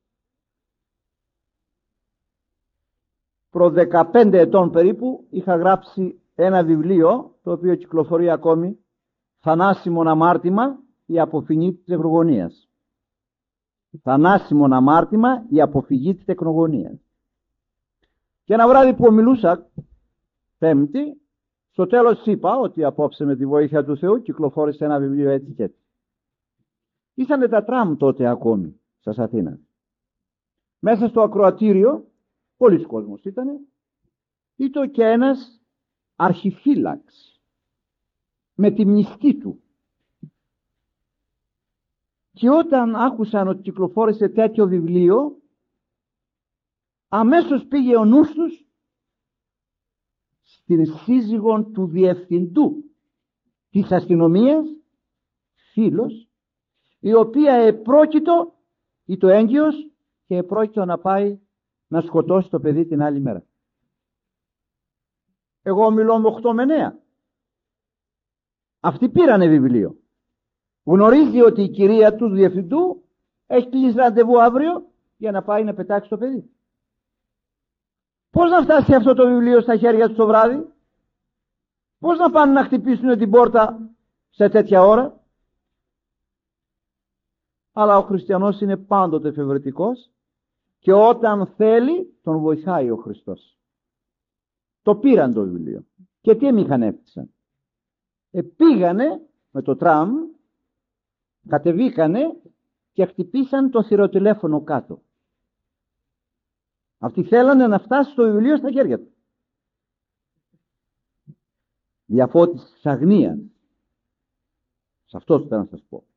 Προ 15 ετών περίπου είχα γράψει ένα βιβλίο, το οποίο κυκλοφορεί ακόμη, «Θανάσιμον αμάρτημα, η αποφυγή της τεκνογωνίας». Θανάσιμον αμάρτημα, η αποφυγή της τεκνογωνίας. Και ένα βράδυ που ομιλούσα, Πέμπτη, στο τέλος είπα ότι απόψε με τη βοήθεια του Θεού κυκλοφόρησε ένα βιβλίο έτσι και έτσι. Ήσανε τα τραμ τότε ακόμη, στις Αθήνας. Μέσα στο ακροατήριο, πολλοί κόσμος ήτανε και ένας αρχιφύλαξ με τη μνηστή του. Και όταν άκουσαν ότι κυκλοφόρησε τέτοιο βιβλίο, αμέσως πήγε ο νους τους στην σύζυγον του διευθυντού της αστυνομίας, φίλος, η οποία επρόκειτο ή το έγκυος και επρόκειτο να πάει να σκοτώσει το παιδί την άλλη μέρα. Εγώ μιλώ με 8 με 9. Αυτοί πήρανε βιβλίο. Γνωρίζει ότι η κυρία του διευθυντού έχει κλείσει ραντεβού αύριο για να πάει να πετάξει το παιδί. Πώς να φτάσει αυτό το βιβλίο στα χέρια του το βράδυ? Πώς να πάνε να χτυπήσουν την πόρτα σε τέτοια ώρα? Αλλά ο χριστιανός είναι πάντοτε εφευρετικός και όταν θέλει τον βοηθάει ο Χριστός. Το πήραν το βιβλίο. Και τι εμηχανεύτησαν? Πήγανε με το τραμ, κατεβήκανε και χτυπήσαν το θηροτηλέφωνο κάτω. Αυτοί θέλανε να φτάσει το βιβλίο στα χέρια του. Διαφώτιση της αγνίας. Σε αυτό θέλω να σας πω.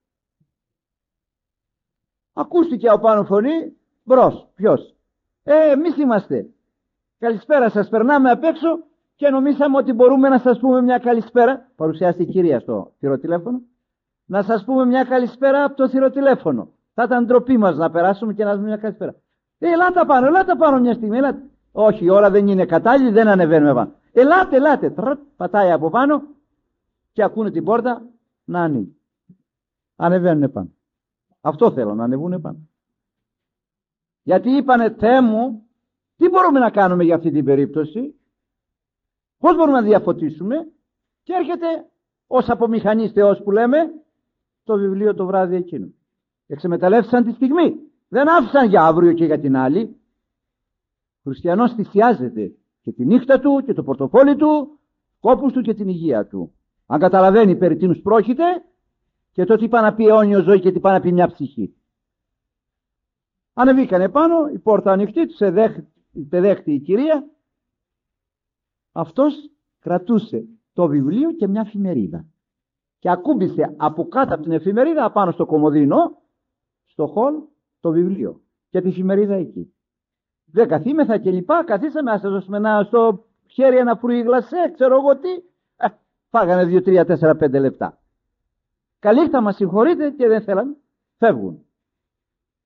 Ακούστηκε από πάνω φωνή, μπρος, ποιος? Εμείς είμαστε. Καλησπέρα σας, περνάμε απ' έξω και νομίσαμε ότι μπορούμε να σας πούμε μια καλησπέρα. Παρουσιάστηκε η κυρία στο θηροτηλέφωνο. Να σας πούμε μια καλησπέρα από το θηροτηλέφωνο. Θα ήταν ντροπή μας να περάσουμε και να σας πούμε μια καλησπέρα. Ελάτε πάνω μια στιγμή, ελάτε. Όχι, η ώρα δεν είναι κατάλληλη, δεν ανεβαίνουμε πάνω. Ελάτε. Πατάει από πάνω και ακούνε την πόρτα να ανοίγει. Ανεβαίνουν πάνω. Αυτό θέλω, να ανεβούν πάνω. Γιατί είπανε, Θεέ μου, τι μπορούμε να κάνουμε για αυτή την περίπτωση? Πώς μπορούμε να διαφωτίσουμε? Και έρχεται ως απομηχανής Θεός που λέμε, το βιβλίο το βράδυ εκείνο. Εξεμεταλλεύσαν τη στιγμή. Δεν άφησαν για αύριο και για την άλλη. Ο χριστιανός θυσιάζεται και τη νύχτα του και το πορτοφόλι του, κόπους του και την υγεία του. Αν καταλαβαίνει περί τίνους πρόκειται και το τι πάει να πει αιώνιο ζωή και τι πάει να πει μια ψυχή. Ανεβήκανε πάνω, η πόρτα ανοιχτή, τους δέχτη η κυρία. Αυτός κρατούσε το βιβλίο και μια εφημερίδα. Και ακούμπησε από κάτω από την εφημερίδα απάνω στο κομοδίνο, στο χολ, το βιβλίο και τη εφημερίδα εκεί. Δεν καθήμεθα και λοιπά, καθίσαμε να σας δώσουμε στο χέρι ένα φρούι γλασέ, ξέρω εγώ τι. Φάγανε 2, 3, 4, 5 λεπτά. Καλή θα μας συγχωρείτε και δεν θέλανε, φεύγουν.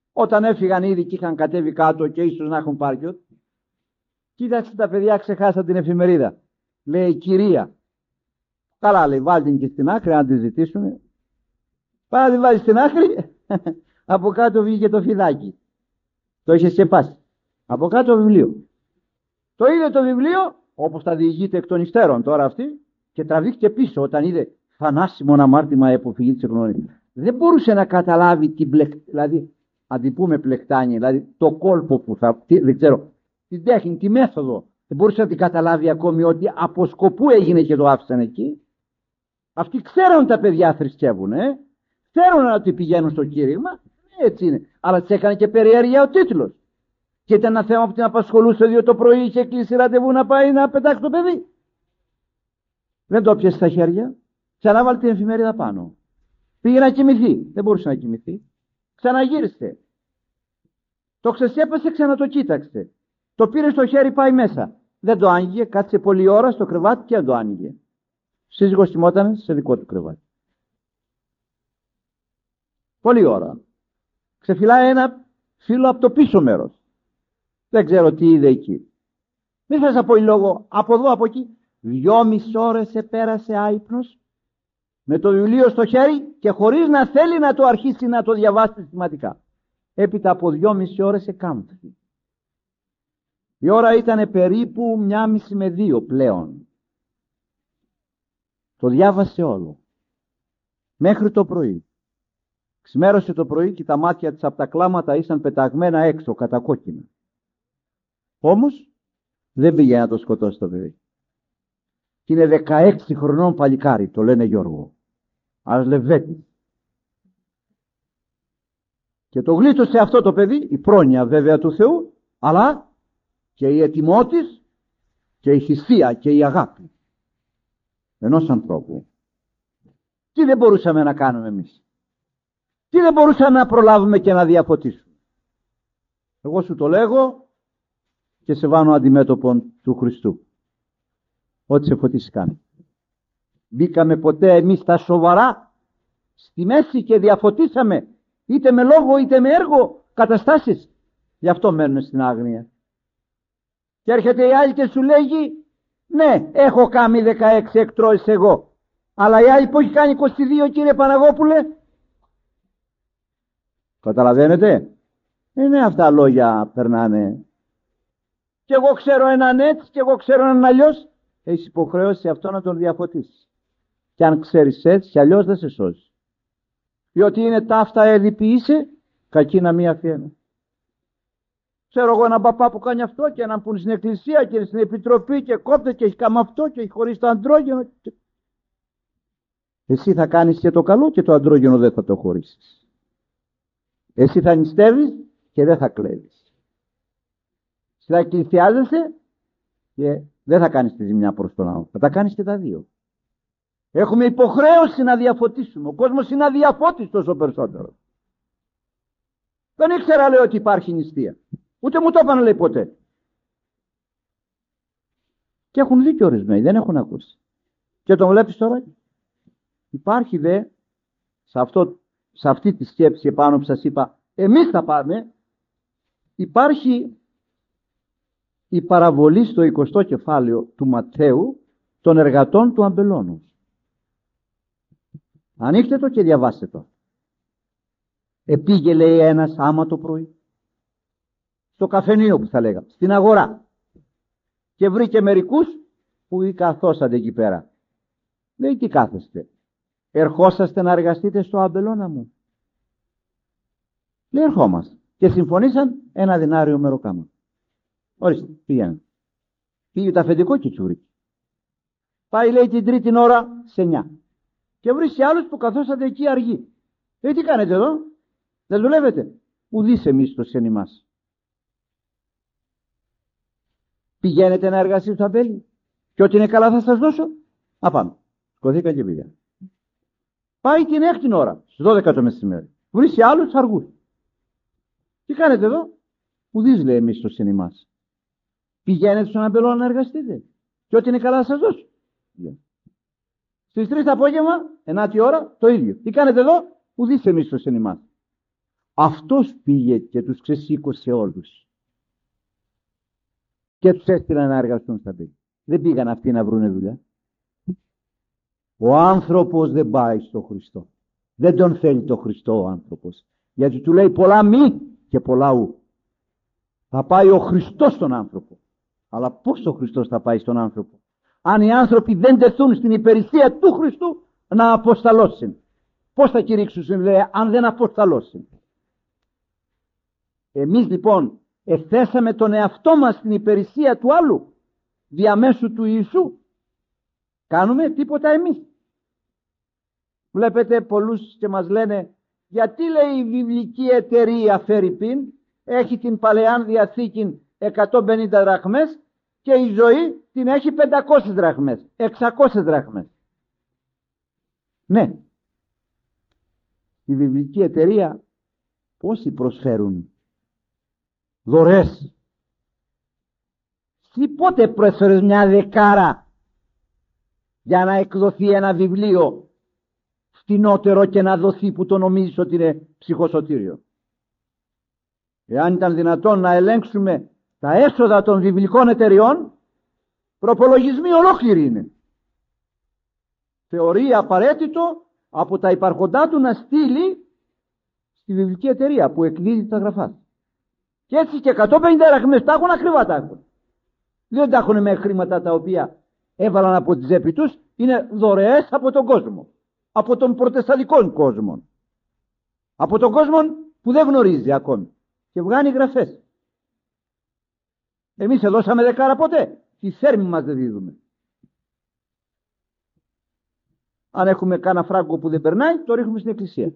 Όταν έφυγαν ήδη και είχαν κατέβει κάτω και ίσως να έχουν πάρει κι ό,τι. Κοίταξε τα παιδιά, ξεχάσαν την εφημερίδα. Λέει κυρία. Καλά, λέει, βάλτε την και στην άκρη να τη ζητήσουν. Πάει να την βάλει στην άκρη, από κάτω βγήκε το φιδάκι. Το είχε σκεπάσει. Από κάτω βιβλίο. Το είδε το βιβλίο, όπως τα διηγείται εκ των υστέρων τώρα αυτή, και τραβήχτηκε πίσω όταν είδε θανάσιμον αμάρτημα εποφυγή της εκνονής. Δεν μπορούσε να καταλάβει την δηλαδή, αντιπούμε πλεκτάνη, δηλαδή το κόλπο που θα, δεν ξέρω, την τέχνη, τη μέθοδο. Δεν μπορούσε να την καταλάβει ακόμη ότι από σκοπού έγινε και το άφησαν εκεί. Αυτοί ξέρουν τα παιδιά θρησκεύουν, ξέρουν ότι πηγαίνουν στο κήρυγμα, έτσι είναι. Αλλά τις έκανε και περιέργεια ο τίτλος. Και ήταν ένα θέμα που την απασχολούσε, διότι το πρωί είχε κλείσει ραντεβού να πάει να πετάξει το παιδί. Δεν το πιέσε στα χέρια, ξανάβαλε την εφημερίδα πάνω. Πήγε να κοιμηθεί, δεν μπορούσε να κοιμηθεί. Ξαναγύρισε. Το ξεσέπασε, ξανατοκοίταξε. Το πήρε στο χέρι, πάει μέσα. Δεν το άνοιγε, κάτσε πολλή ώρα στο κρεβάτι και δεν το άνοιγε. Σύζυγος κοιμόταν σε δικό του κρεβάτι. Πολλή ώρα. Ξεφυλάει ένα φύλλο από το πίσω μέρος. Δεν ξέρω τι είδε εκεί. Μην θες να πω λόγο από εδώ από εκεί. 2,5 ώρες επέρασε άυπνος με το βιβλίο στο χέρι και χωρίς να θέλει να το αρχίσει να το διαβάσει συστηματικά. Έπειτα από 2,5 ώρες εκάμφθη. Η ώρα ήταν περίπου 1,5 με 2 πλέον. Το διάβασε όλο. Μέχρι το πρωί. Ξημέρωσε το πρωί και τα μάτια της από τα κλάματα ήσαν πεταγμένα έξω κατά κόκκινα. Όμως δεν πήγε να το σκοτώσει το παιδί. Και είναι 16 χρονών παλικάρι, το λένε Γιώργο. Ασλεβέτη. Και το γλίτωσε αυτό το παιδί, η πρόνοια βέβαια του Θεού, αλλά και η ετοιμότης και η θυσία και η αγάπη ενός ανθρώπου. Τι δεν μπορούσαμε να κάνουμε εμείς? Τι δεν μπορούσαμε να προλάβουμε και να διαφωτίσουμε? Εγώ σου το λέγω και σε βάνω αντιμέτωπον του Χριστού. Ό,τι σε φωτίσει κάνει. Μπήκαμε ποτέ εμείς τα σοβαρά στη μέση και διαφωτίσαμε είτε με λόγο είτε με έργο καταστάσεις? Γι' αυτό μένουν στην άγνοια. Και έρχεται η άλλη και σου λέγει, ναι, έχω κάνει 16 εκτρώσεις εγώ, αλλά η άλλη που έχει κάνει 22, κύριε Παναγόπουλε. Καταλαβαίνετε? Είναι αυτά λόγια περνάνε. Και εγώ ξέρω έναν έτσι και εγώ ξέρω έναν αλλιώς. Έχεις υποχρέωση αυτό να τον διαφωτίσεις. Και αν ξέρεις έτσι και αλλιώς δεν σε σώζει. Διότι είναι ταύτα έδιποιείσαι, κακή να μην αφιένω. Ξέρω εγώ έναν παπά που κάνει αυτό και έναν που είναι στην εκκλησία και είναι στην επιτροπή και κόπτε και έχει κάνει αυτό και έχει χωρίσει το αντρόγενο. Εσύ θα κάνεις και το καλό και το αντρόγενο δεν θα το χωρίσεις. Εσύ θα νηστεύεις και δεν θα κλέβεις. Εσύ θα εκκλησιάζεσαι και δεν θα κάνεις τη ζημιά προς τον άλλο. Θα τα κάνεις και τα δύο. Έχουμε υποχρέωση να διαφωτίσουμε. Ο κόσμος είναι αδιαφώτιστος ο περισσότερο. Δεν ήξερα, λέει, ότι υπάρχει νηστεία. Ούτε μου το είπαν, λέει, ποτέ. Και έχουν δίκιο ορισμένοι, δεν έχουν ακούσει. Και τον βλέπεις τώρα. Υπάρχει δε σε αυτή τη σκέψη επάνω που σας είπα, εμείς θα πάμε. Υπάρχει η παραβολή στο 20ο κεφάλαιο του Ματθαίου των εργατών του αμπελώνου. Ανοίξτε το και διαβάστε το. Επήγε, λέει, ένας άμα το πρωί στο καφενείο που θα λέγαμε, στην αγορά, και βρήκε μερικούς που καθόσατε εκεί πέρα. Λέει, τι κάθεστε? Ερχόσαστε να εργαστείτε στο αμπελώνα μου? Λέει, ερχόμαστε. Και συμφωνήσαν 1 δινάριο μεροκάμα. Ορίστε, πήγαινε. Πήγε το αφεντικό και τσουρί. Πάει, λέει, την τρίτη ώρα σε 9. Και βρίσκει άλλους που καθόσατε εκεί αργοί. Λέει, τι κάνετε εδώ? Δεν δουλεύετε? Ουδής εμείς το σεν ημάς. Πηγαίνετε να εργαστείτε στο αμπέλι και ό,τι είναι καλά θα σας δώσω? Α, πάμε. Σκοθήκα και πήγα. Πάει την 6η ώρα, στις 12 το μεσημέρι. Βρίσκει άλλους αργούς. Τι κάνετε εδώ? Ουδής, λέει, εμείς το σεν ημάς. Πηγαίνετε στον αμπελώνα να εργαστείτε και ό,τι είναι καλά θα σας δώσω. Στις 3 το απόγευμα, 9η ώρα, το ίδιο. Τι κάνετε εδώ? Ουδής εμείς το σεν ημάς. Αυτός πήγε και τους ξεσήκωσε όλους. Και τους έστειλαν να εργαστούν στα σπίτια. Δεν πήγαν αυτοί να βρούνε δουλειά. Ο άνθρωπος δεν πάει στο Χριστό. Δεν τον θέλει το Χριστό ο άνθρωπος. Γιατί του λέει πολλά μη και πολλά ου. Θα πάει ο Χριστός στον άνθρωπο. Αλλά πώς ο Χριστός θα πάει στον άνθρωπο? Αν οι άνθρωποι δεν τεθούν στην υπηρεσία του Χριστού να αποσταλώσουν. Πώς θα κηρύξουν συμβουλία αν δεν αποσταλώσουν? Εμείς λοιπόν εθέσαμε τον εαυτό μας στην υπηρεσία του άλλου διαμέσου του Ιησού. Κάνουμε τίποτα εμείς? Βλέπετε πολλούς και μας λένε, γιατί λέει η βιβλική εταιρεία Φερρυπίν έχει την Παλαιάν Διαθήκη 150 δραχμές και η ζωή την έχει 500 δραχμές, 600 δραχμές. Ναι, η βιβλική εταιρεία πόσοι προσφέρουν δωρές? Εσύ πότε πρόσφερες μια δεκάρα για να εκδοθεί ένα βιβλίο φτηνότερο και να δοθεί που το νομίζεις ότι είναι ψυχοσωτήριο? Εάν ήταν δυνατόν να ελέγξουμε τα έσοδα των βιβλικών εταιριών, προπολογισμοί ολόκληροι είναι. Θεωρεί απαραίτητο από τα υπαρχοντά του να στείλει στη βιβλική εταιρεία που εκδίδει τα γραφά. Και έτσι και 150 δραχμές τα έχουν, ακριβά τα έχουν. Δεν τα έχουν με χρήματα τα οποία έβαλαν από τη τσέπη τους, είναι δωρεές από τον κόσμο. Από τον προτεσταντικό κόσμο. Από τον κόσμο που δεν γνωρίζει ακόμη. Και βγάνει γραφές. Εμείς δώσαμε δεκάρα ποτέ? Τη θέρμη μας δεν δίδουμε. Αν έχουμε κάνα φράγκο που δεν περνάει, το ρίχνουμε στην εκκλησία.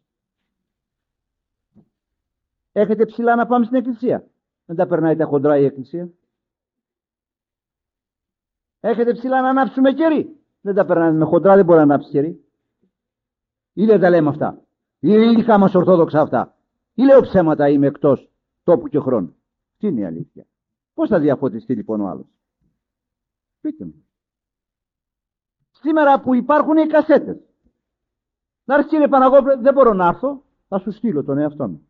Έχετε ψηλά να πάμε στην εκκλησία? Δεν τα περνάει τα χοντρά η εκκλησία. Έχετε ψηλά να ανάψουμε κερί? Δεν τα περνάει με χοντρά, δεν μπορεί να ανάψει κερί. Ή δεν τα λέμε αυτά? Ή είναι δικά μας ορθόδοξα αυτά? Ή λέω ψέματα, είμαι εκτός τόπου και χρόνου? Τι είναι η αλήθεια? Πώς θα διαφωτιστεί λοιπόν ο άλλος? Πείτε μου. Σήμερα που υπάρχουν οι κασέτες, να έρθει κύριε Παναγόπουλε, δεν μπορώ να έρθω, θα σου στείλω τον εαυτό μου.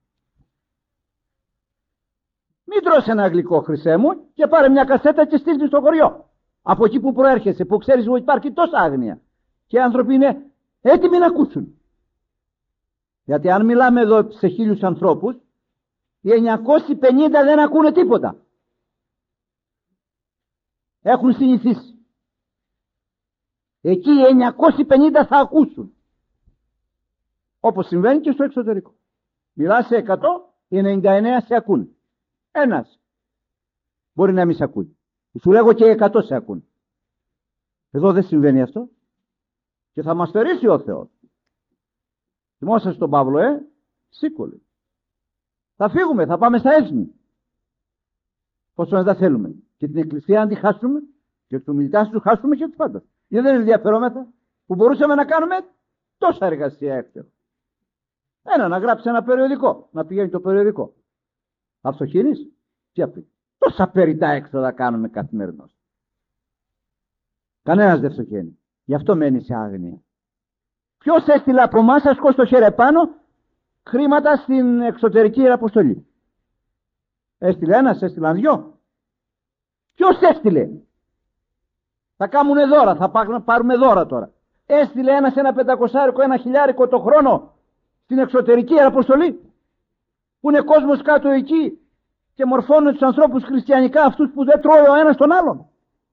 Μην τρως ένα γλυκό, χρυσέ μου, και πάρε μια κασέτα και στείλ στο χωριό. Από εκεί που προέρχεσαι, που ξέρεις ότι υπάρχει τόσα άγνοια. Και οι άνθρωποι είναι έτοιμοι να ακούσουν. Γιατί αν μιλάμε εδώ σε 1.000 ανθρώπους, οι 950 δεν ακούνε τίποτα. Έχουν συνηθίσει. Εκεί οι 950 θα ακούσουν. Όπως συμβαίνει και στο εξωτερικό. Μιλάς σε 100, οι 99 σε ακούν. Ένας μπορεί να μην σε ακούει. Σου λέγω και 100 σε ακούν. Εδώ δεν συμβαίνει αυτό. Και θα μας στερήσει ο Θεός. Θυμόσαστε τον Παύλο, σήκωλε. Θα φύγουμε, θα πάμε στα έθνη. Πόσο δεν τα θέλουμε. Και την εκκλησία αν τη χάσουμε, και του μιλητάς του χάσουμε και τους πάντας. Γιατί δεν ενδιαφερόμεθα που μπορούσαμε να κάνουμε τόσα εργασία έκτερα. Να γράψει ένα περιοδικό, να πηγαίνει το περιοδικό. Θα φτωχύνεις? Τι απ' τόσα περιτά έξοδα κάνουμε καθημερινώς. Κανένας δεν φτωχαίνει. Γι' αυτό μένει σε άγνοια. Ποιος έστειλε από εμάς, ασκώ στο χέρι επάνω, χρήματα στην εξωτερική αποστολή? Έστειλε ένας, έστειλαν δυο? Ποιος έστειλε? Θα κάνουν δώρα, θα πάρουμε δώρα τώρα. Έστειλε ένας ένα 500, ένα 1000 το χρόνο στην εξωτερική αποστολή, που είναι κόσμος κάτω εκεί και μορφώνουν τους ανθρώπους χριστιανικά, αυτούς που δεν τρώει ο ένας τον άλλον.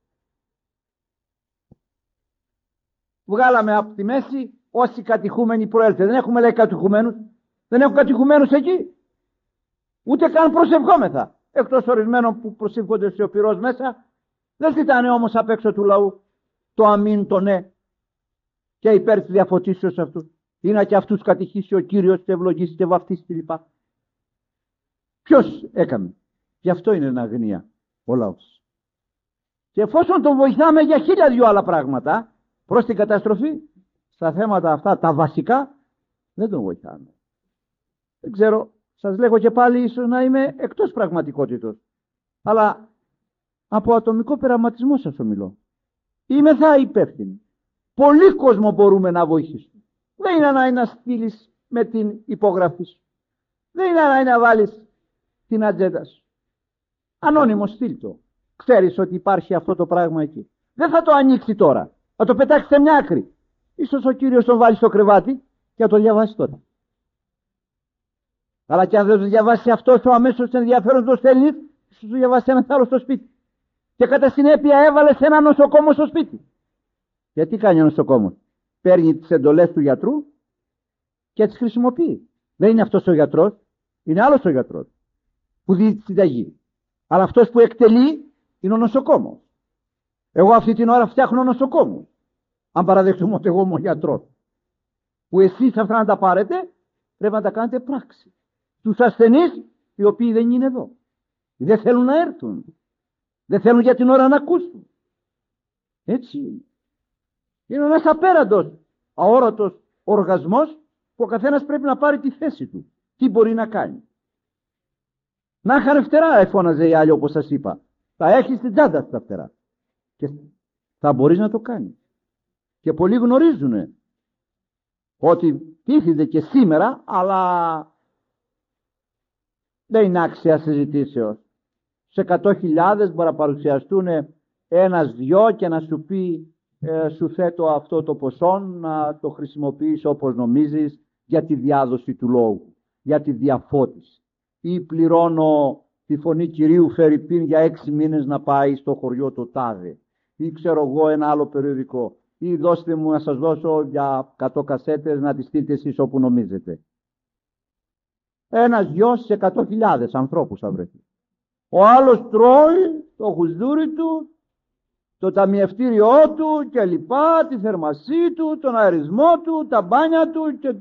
Βγάλαμε από τη μέση όσοι κατηχούμενοι προέλθουν. Δεν έχουμε λέει κατηχουμένους. Δεν έχουν κατηχουμένους εκεί. Ούτε καν προσευχόμεθα. Εκτός ορισμένων που προσεύχονται σιωπηρός μέσα. Δεν ζητάνε όμως απ' έξω του λαού το αμήν, το ναι, και υπέρ της διαφωτίσεως αυτού. Ή να και αυτούς κατηχήσει ο Κύριος και ευλογήσει και βαφτίσει κλπ. Ποιος έκαμε? Γι' αυτό είναι ένα αγνία ο λαός. Και εφόσον τον βοηθάμε για 1000 άλλα πράγματα προς την καταστροφή, στα θέματα αυτά τα βασικά δεν τον βοηθάμε. Δεν ξέρω, σας λέγω και πάλι, ίσως να είμαι εκτός πραγματικότητος, αλλά από ατομικό πειραματισμό σας ομιλώ. Είμαι θα υπεύθυνοι. Πολύ κόσμο μπορούμε να βοηθήσουμε. Δεν είναι ανάγκη να στείλεις με την υπογραφή σου. Δεν είναι να βάλεις την ατζέντα σου. Ανώνυμο στείλτο. Ξέρεις ότι υπάρχει αυτό το πράγμα εκεί. Δεν θα το ανοίξει τώρα. Θα το πετάξει σε μια άκρη. Ίσως ο Κύριος τον βάλει στο κρεβάτι και θα το διαβάσει τότε. Αλλά και αν δεν το διαβάσει αυτός ο αμέσως ενδιαφέρον το στέλνει, ίσως το διαβάσει ένας άλλος στο σπίτι. Και κατά συνέπεια έβαλε σε ένα νοσοκόμο στο σπίτι. Γιατί κάνει ο νοσοκόμος? Παίρνει τις εντολές του γιατρού και τις χρησιμοποιεί. Δεν είναι αυτός ο γιατρός, είναι άλλος ο γιατρός που δίνει τη συνταγή. Αλλά αυτός που εκτελεί είναι ο νοσοκόμος. Εγώ αυτή την ώρα φτιάχνω νοσοκόμο. Αν παραδεχτούμε ότι εγώ είμαι ο γιατρός. Που εσείς αυτά να τα πάρετε, πρέπει να τα κάνετε πράξη. Τους ασθενείς οι οποίοι δεν είναι εδώ. Δεν θέλουν να έρθουν. Δεν θέλουν για την ώρα να ακούσουν. Έτσι είναι. Είναι ένας απέραντος, αόρατος οργασμός που ο καθένας πρέπει να πάρει τη θέση του. Τι μπορεί να κάνει. Να είχαν φτερά, εφώναζε η άλλη, όπως σας είπα. Θα έχεις στην τσάντα στα φτερά. Και θα μπορείς να το κάνεις. Και πολλοί γνωρίζουν ότι τίθεται και σήμερα, αλλά δεν είναι άξια συζητήσεως. Σε 100.000 μπορεί να παρουσιαστούν ένας-δυο και να σου πει σου θέτω αυτό το ποσό να το χρησιμοποιείς όπως νομίζεις για τη διάδοση του λόγου, για τη διαφώτιση. Ή πληρώνω τη Φωνή Κυρίου Φερρυπίν για 6 μήνες να πάει στο χωριό το τάδε. Ή ξέρω εγώ ένα άλλο περιοδικό. Ή δώστε μου να σας δώσω για 100 κασέτες να τις στείλετε εσείς όπου νομίζετε. Ένας γιος σε 100.000 ανθρώπους θα βρεθεί. Ο άλλος τρώει το χουσδούρι του, το ταμιευτήριό του και λοιπά, τη θερμασή του, τον αερισμό του, τα μπάνια του και.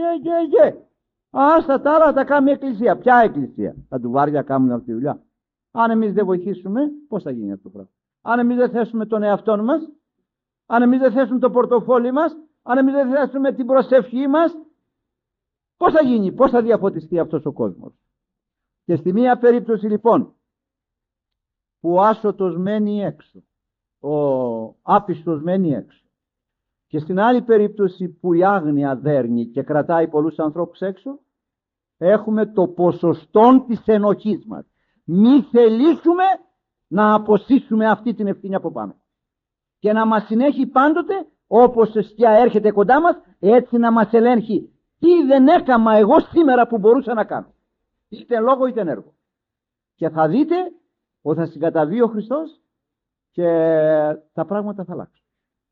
Άστα τα άλλα τα κάνει η εκκλησία. Ποια εκκλησία? Τα ντουβάρια κάνουν αυτή τη δουλειά. Αν εμείς δεν βοηθήσουμε, πώς θα γίνει αυτό το πράγμα? Αν εμείς δεν θέσουμε τον εαυτό μας, αν εμείς δεν θέσουμε το πορτοφόλι μας, αν εμείς δεν θέσουμε την προσευχή μας, πώς θα γίνει, πώς θα διαφωτιστεί αυτός ο κόσμος? Και στη μία περίπτωση λοιπόν που ο άσωτος μένει έξω, ο άπιστος μένει έξω, και στην άλλη περίπτωση που η άγνοια δέρνει και κρατάει πολλούς ανθρώπους έξω, έχουμε το ποσοστό της ενοχής μας. Μη θελήσουμε να αποσύσουμε αυτή την ευθύνη από πάνω και να μας συνέχει πάντοτε, όπως η σκιά έρχεται κοντά μας, έτσι να μας ελέγχει. Τι δεν έκαμα εγώ σήμερα που μπορούσα να κάνω, είτε λόγο είτε έργο. Και θα δείτε ότι θα συγκαταβεί ο Χριστός και τα πράγματα θα αλλάξουν.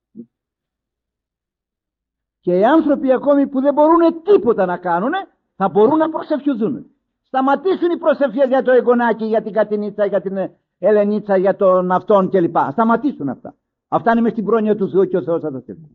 Και οι άνθρωποι ακόμη που δεν μπορούν τίποτα να κάνουν, θα μπορούν να προσευχηθούν. Σταματήσουν οι προσευχές για το εγγονάκι, για την Κατινίτσα, για την Ελενίτσα, για τον αυτόν κλπ. Σταματήσουν αυτά. Αυτά είναι μες στην πρόνοια του Θεού και ο Θεός θα τα στείλει.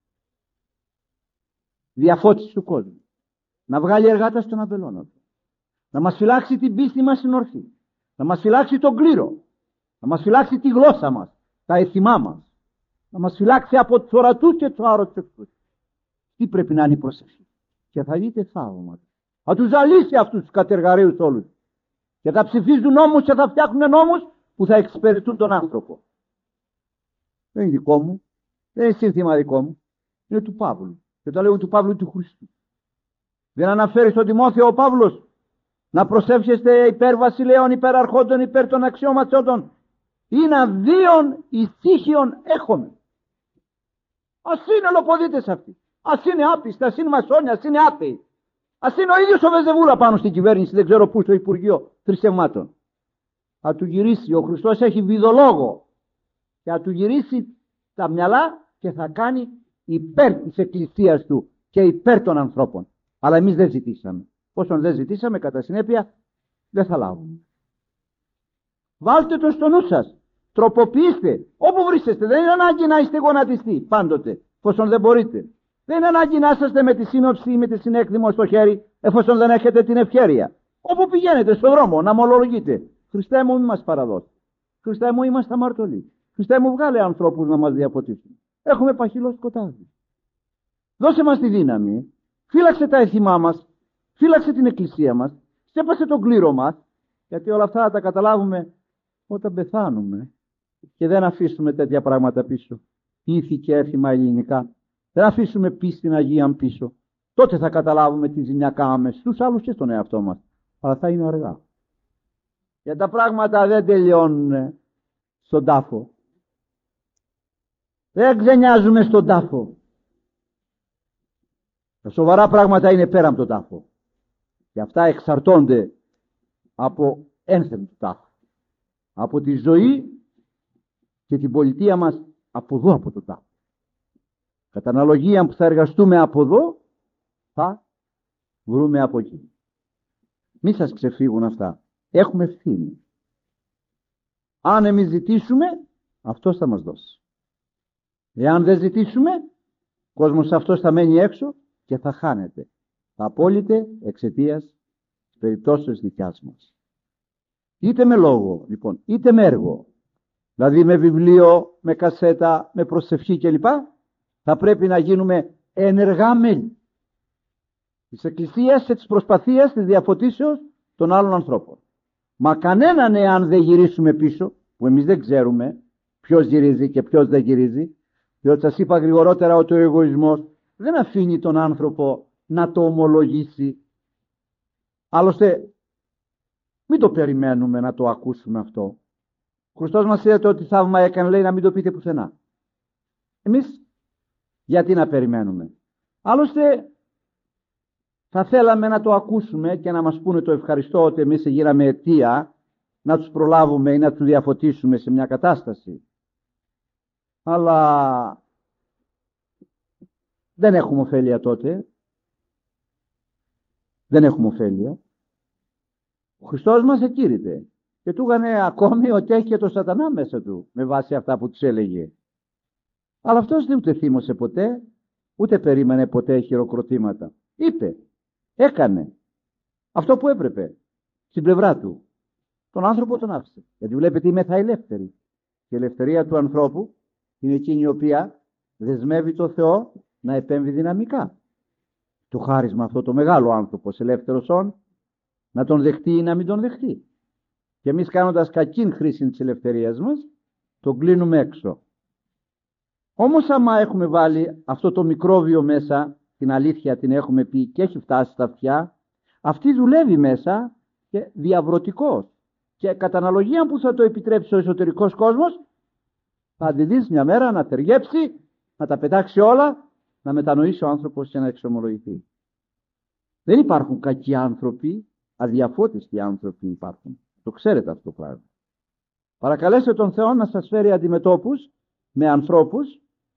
Διαφώτιση του κόσμου. Να βγάλει εργάτα στον αμπελώνα του. Να μας φυλάξει την πίστη μας στην ορθή. Να μας φυλάξει τον κλήρο. Να μας φυλάξει τη γλώσσα μας, τα εθιμά μας. Να μας φυλάξει από τους ορατούς και τους αρωτευτούς. Τι πρέπει να είναι η προσευχή? Και θα δείτε θαύματα. Θα τους ζαλίσει αυτούς τους κατεργαρέους όλους. Και θα ψηφίζουν νόμους και θα φτιάχνουν νόμους που θα εξυπηρετούν τον άνθρωπο. Δεν είναι δικό μου. Δεν είναι σύνθημα δικό μου. Είναι του Παύλου. Και το λέγω του Παύλου του Χριστού. Δεν αναφέρει στον Τιμόθεο ο Παύλος να προσεύχεστε υπέρ βασιλέων, υπέρ αρχόντων, υπέρ των αξιώματων. Είναι αδίων ησύχιων έχομαι. Ας είναι λοποδίτες αυτοί. Ας είναι άπιστοι, ας είναι μασόνια, ας είναι άτεοι. Ας είναι ο ίδιος ο Βεζεβούλα πάνω στην κυβέρνηση, δεν ξέρω πού, στο Υπουργείο Θρησκευμάτων. Θα του γυρίσει, ο Χριστός έχει βιδολόγο. Και θα του γυρίσει τα μυαλά και θα κάνει υπέρ της εκκλησίας του και υπέρ των ανθρώπων. Αλλά εμείς δεν ζητήσαμε. Όσον δεν ζητήσαμε, κατά συνέπεια δεν θα λάβουμε. Βάλτε το στο νου σας. Τροποποιήστε. Όπου βρίσκεστε. Δεν είναι ανάγκη να είστε γονατιστοί πάντοτε, εφόσον δεν μπορείτε. Δεν είναι ανάγκη να είσαστε με τη σύνοψη ή με τη συνέκδημο στο χέρι, εφόσον δεν έχετε την ευκαιρία. Όπου πηγαίνετε, στον δρόμο, να ομολογείτε. Χριστέ μου, μη μας παραδώσει. Χριστέ μου, είμαστε αμαρτωλοί. Χριστέ μου, βγάλε ανθρώπους να μας διαφωτίσουν. Έχουμε παχυλό σκοτάδι. Δώσε μας τη δύναμη. Φύλαξε τα εθιμά μας. Φύλαξε την εκκλησία μας. Σέπασε τον κλήρο μας. Γιατί όλα αυτά θα τα καταλάβουμε όταν πεθάνουμε. Και δεν αφήσουμε τέτοια πράγματα πίσω. Ήθη και έθιμα ελληνικά. Δεν αφήσουμε πίστη Αγίαν πίσω. Τότε θα καταλάβουμε τι ζημιά κάναμε στους άλλους και στον εαυτό μας. Αλλά θα είναι αργά. Γιατί τα πράγματα δεν τελειώνουν στον τάφο. Δεν ξενιάζουμε στον τάφο. Τα σοβαρά πράγματα είναι πέρα από τον τάφο. Και αυτά εξαρτώνται από ένθεν του τάφου. Από τη ζωή και την πολιτεία μας από εδώ, από το τάφο. Κατά αναλογία που θα εργαστούμε από εδώ, θα βρούμε από εκεί. Μη σας ξεφύγουν αυτά. Έχουμε ευθύνη. Αν εμείς ζητήσουμε, αυτός θα μας δώσει. Εάν δεν ζητήσουμε, ο κόσμος αυτός θα μένει έξω και θα χάνεται. Θα απόλυτε εξαιτίας της περιπτώσεως δικιάς μας. Είτε με λόγο, λοιπόν, είτε με έργο. Δηλαδή με βιβλίο, με κασέτα, με προσευχή κλπ. Θα πρέπει να γίνουμε ενεργά μέλη της Εκκλησίας και της προσπαθίας της διαφωτίσεως των άλλων ανθρώπων. Μα κανέναν εάν δεν γυρίσουμε πίσω, που εμείς δεν ξέρουμε ποιος γυρίζει και ποιος δεν γυρίζει, διότι σας είπα γρηγορότερα ότι ο εγωισμός δεν αφήνει τον άνθρωπο να το ομολογήσει. Άλλωστε, μην το περιμένουμε να το ακούσουμε αυτό. Ο Χριστός μας είδατε ότι θαύμα έκανε, λέει, να μην το πείτε πουθενά. Εμείς γιατί να περιμένουμε? Άλλωστε, θα θέλαμε να το ακούσουμε και να μας πούνε το ευχαριστώ ότι εμείς γίναμε αιτία να τους προλάβουμε ή να τους διαφωτίσουμε σε μια κατάσταση. Αλλά δεν έχουμε ωφέλεια τότε. Δεν έχουμε ωφέλεια. Ο Χριστός μας εκήρυτε και του έκανε ακόμη ότι έχει και το σατανά μέσα του με βάση αυτά που τους έλεγε. Αλλά αυτός δεν ούτε θύμωσε ποτέ, ούτε περίμενε ποτέ χειροκροτήματα. Είπε, έκανε αυτό που έπρεπε στην πλευρά του. Τον άνθρωπο τον άφησε. Γιατί βλέπετε είμαι θα ελεύθερη. Και η ελευθερία του ανθρώπου είναι εκείνη η οποία δεσμεύει το Θεό να επέμβει δυναμικά. Το χάρισμα αυτό το μεγάλο άνθρωπος ελεύθερος όν, να τον δεχτεί ή να μην τον δεχτεί. Και εμείς κάνοντας κακήν χρήση της ελευθερίας μας, τον κλείνουμε έξω. Όμως άμα έχουμε βάλει αυτό το μικρόβιο μέσα, την αλήθεια την έχουμε πει και έχει φτάσει στα αυτιά, αυτή δουλεύει μέσα και διαβρωτικός. Και κατά αναλογία που θα το επιτρέψει ο εσωτερικός κόσμος, θα αντιδείς μια μέρα να ταιριέψει, να τα πετάξει όλα, να μετανοήσει ο άνθρωπος και να εξομολογηθεί. Δεν υπάρχουν κακοί άνθρωποι, αδιαφώτιστοι άνθρωποι υπάρχουν. Το ξέρετε αυτό το πράγμα. Παρακαλέστε τον Θεό να σας φέρει αντιμετώπους με ανθρώπους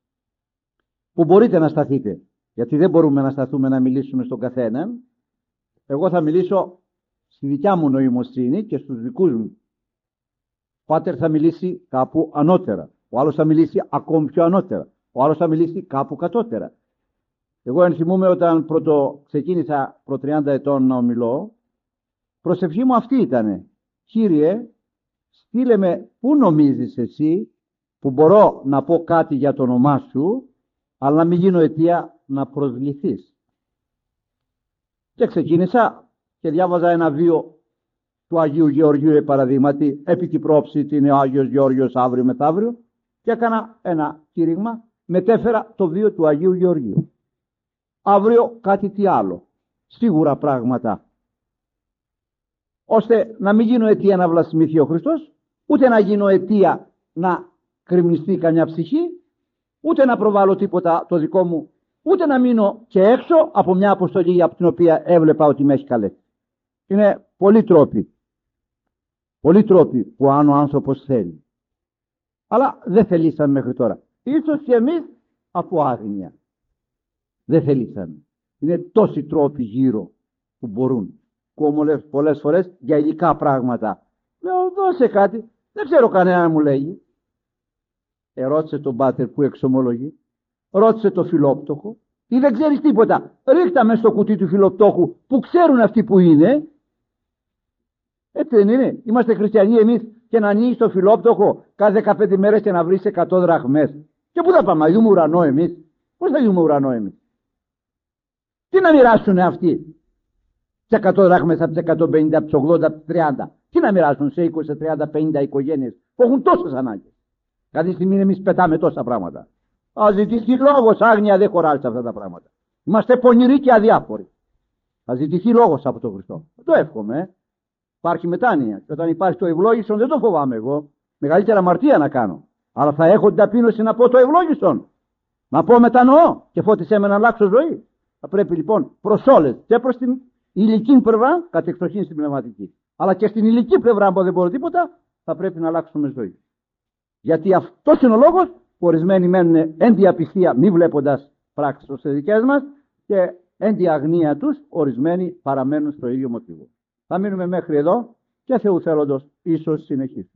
που μπορείτε να σταθείτε. Γιατί δεν μπορούμε να σταθούμε να μιλήσουμε στον καθένα. Εγώ θα μιλήσω στη δικιά μου νοημοσύνη και στους δικούς μου. Ο πάτερ θα μιλήσει κάπου ανώτερα. Ο άλλος θα μιλήσει ακόμη πιο ανώτερα. Ο άλλος θα μιλήσει κάπου κατώτερα. Εγώ ενθυμούμαι όταν ξεκίνησα προ 30 ετών να ομιλώ, προσευχή μου αυτή ήτανε. Κύριε, στείλε με πού νομίζεις εσύ που μπορώ να πω κάτι για το όνομά σου, αλλά να μην γίνω αιτία να προσβληθείς. Και ξεκίνησα και διάβαζα ένα βίο του Αγίου Γεωργίου, παραδείγματι, επί την πρόψη είναι ο Άγιος Γεώργιος αύριο μεθαύριο, και έκανα ένα κήρυγμα, μετέφερα το βίο του Αγίου Γεωργίου. Αύριο κάτι τι άλλο, σίγουρα πράγματα, ώστε να μην γίνω αιτία να βλασιμηθεί ο Χριστός, ούτε να γίνω αιτία να κρυμνιστεί καμιά ψυχή, ούτε να προβάλλω τίποτα το δικό μου, ούτε να μείνω και έξω από μια αποστολή από την οποία έβλεπα ότι με έχει καλέσει. Είναι πολλοί τρόποι που αν ο άνθρωπος θέλει. Αλλά δεν θελήσαμε μέχρι τώρα. Ίσως και εμείς από άγνοια. Δεν θελήσαμε. Είναι τόσοι τρόποι γύρω που μπορούν. Κόμολες πολλές φορές για υλικά πράγματα. Λέω δώσε κάτι. Δεν ξέρω κανένα μου λέγει. Ρώτησε τον πάτερ που εξομολογεί. Ρώτησε το φιλόπτωχο. Ή δεν ξέρεις τίποτα. Ρίχτα μες στο κουτί του φιλοπτώχου που ξέρουν αυτοί που είναι. Έτσι δεν είναι? Είμαστε χριστιανοί εμείς και να ανοίγεις το φιλόπτωχο κάθε 15 μέρες και να βρεις 100 δραχμές. Και πού θα πάμε, να δούμε ουρανό εμείς? Πώς θα δούμε ουρανό εμείς? Τι να μοιράσουν αυτοί? Σε 100 δραχμές από τις 150, από τις 80, από τις 30. Τι να μοιράσουν σε 20, 30, 50 οικογένειες που έχουν τόσες ανάγκες? Κάθε στιγμή εμείς πετάμε τόσα πράγματα. Α, ζητήσει λόγος, άγνοια δεν χωράει σε αυτά τα πράγματα. Είμαστε πονηροί και αδιάφοροι. Θα ζητηθεί λόγος από τον Χριστό. Το εύχομαι. Υπάρχει μετάνοια. Και όταν υπάρχει το ευλόγησον, δεν το φοβάμαι εγώ. Μεγαλύτερα αμαρτία να κάνω. Αλλά θα έχω την ταπείνωση να πω το ευλόγησον. Να πω μετανοώ και φώτισέ με να αλλάξω ζωή. Θα πρέπει λοιπόν προς όλες, και προς την υλική πλευρά, κατ' εξοχήν στην πνευματική, αλλά και στην υλική πλευρά, που δεν μπορώ τίποτα, θα πρέπει να αλλάξουμε ζωή. Γιατί αυτός είναι ο λόγος που ορισμένοι μένουν εν διαπιστία, μη βλέποντας πράξεις ως δικές μας, και εν τη αγνία τους ορισμένοι παραμένουν στο ίδιο μοτίβο. Θα μείνουμε μέχρι εδώ και Θεού θέλοντος ίσως συνεχίσουμε.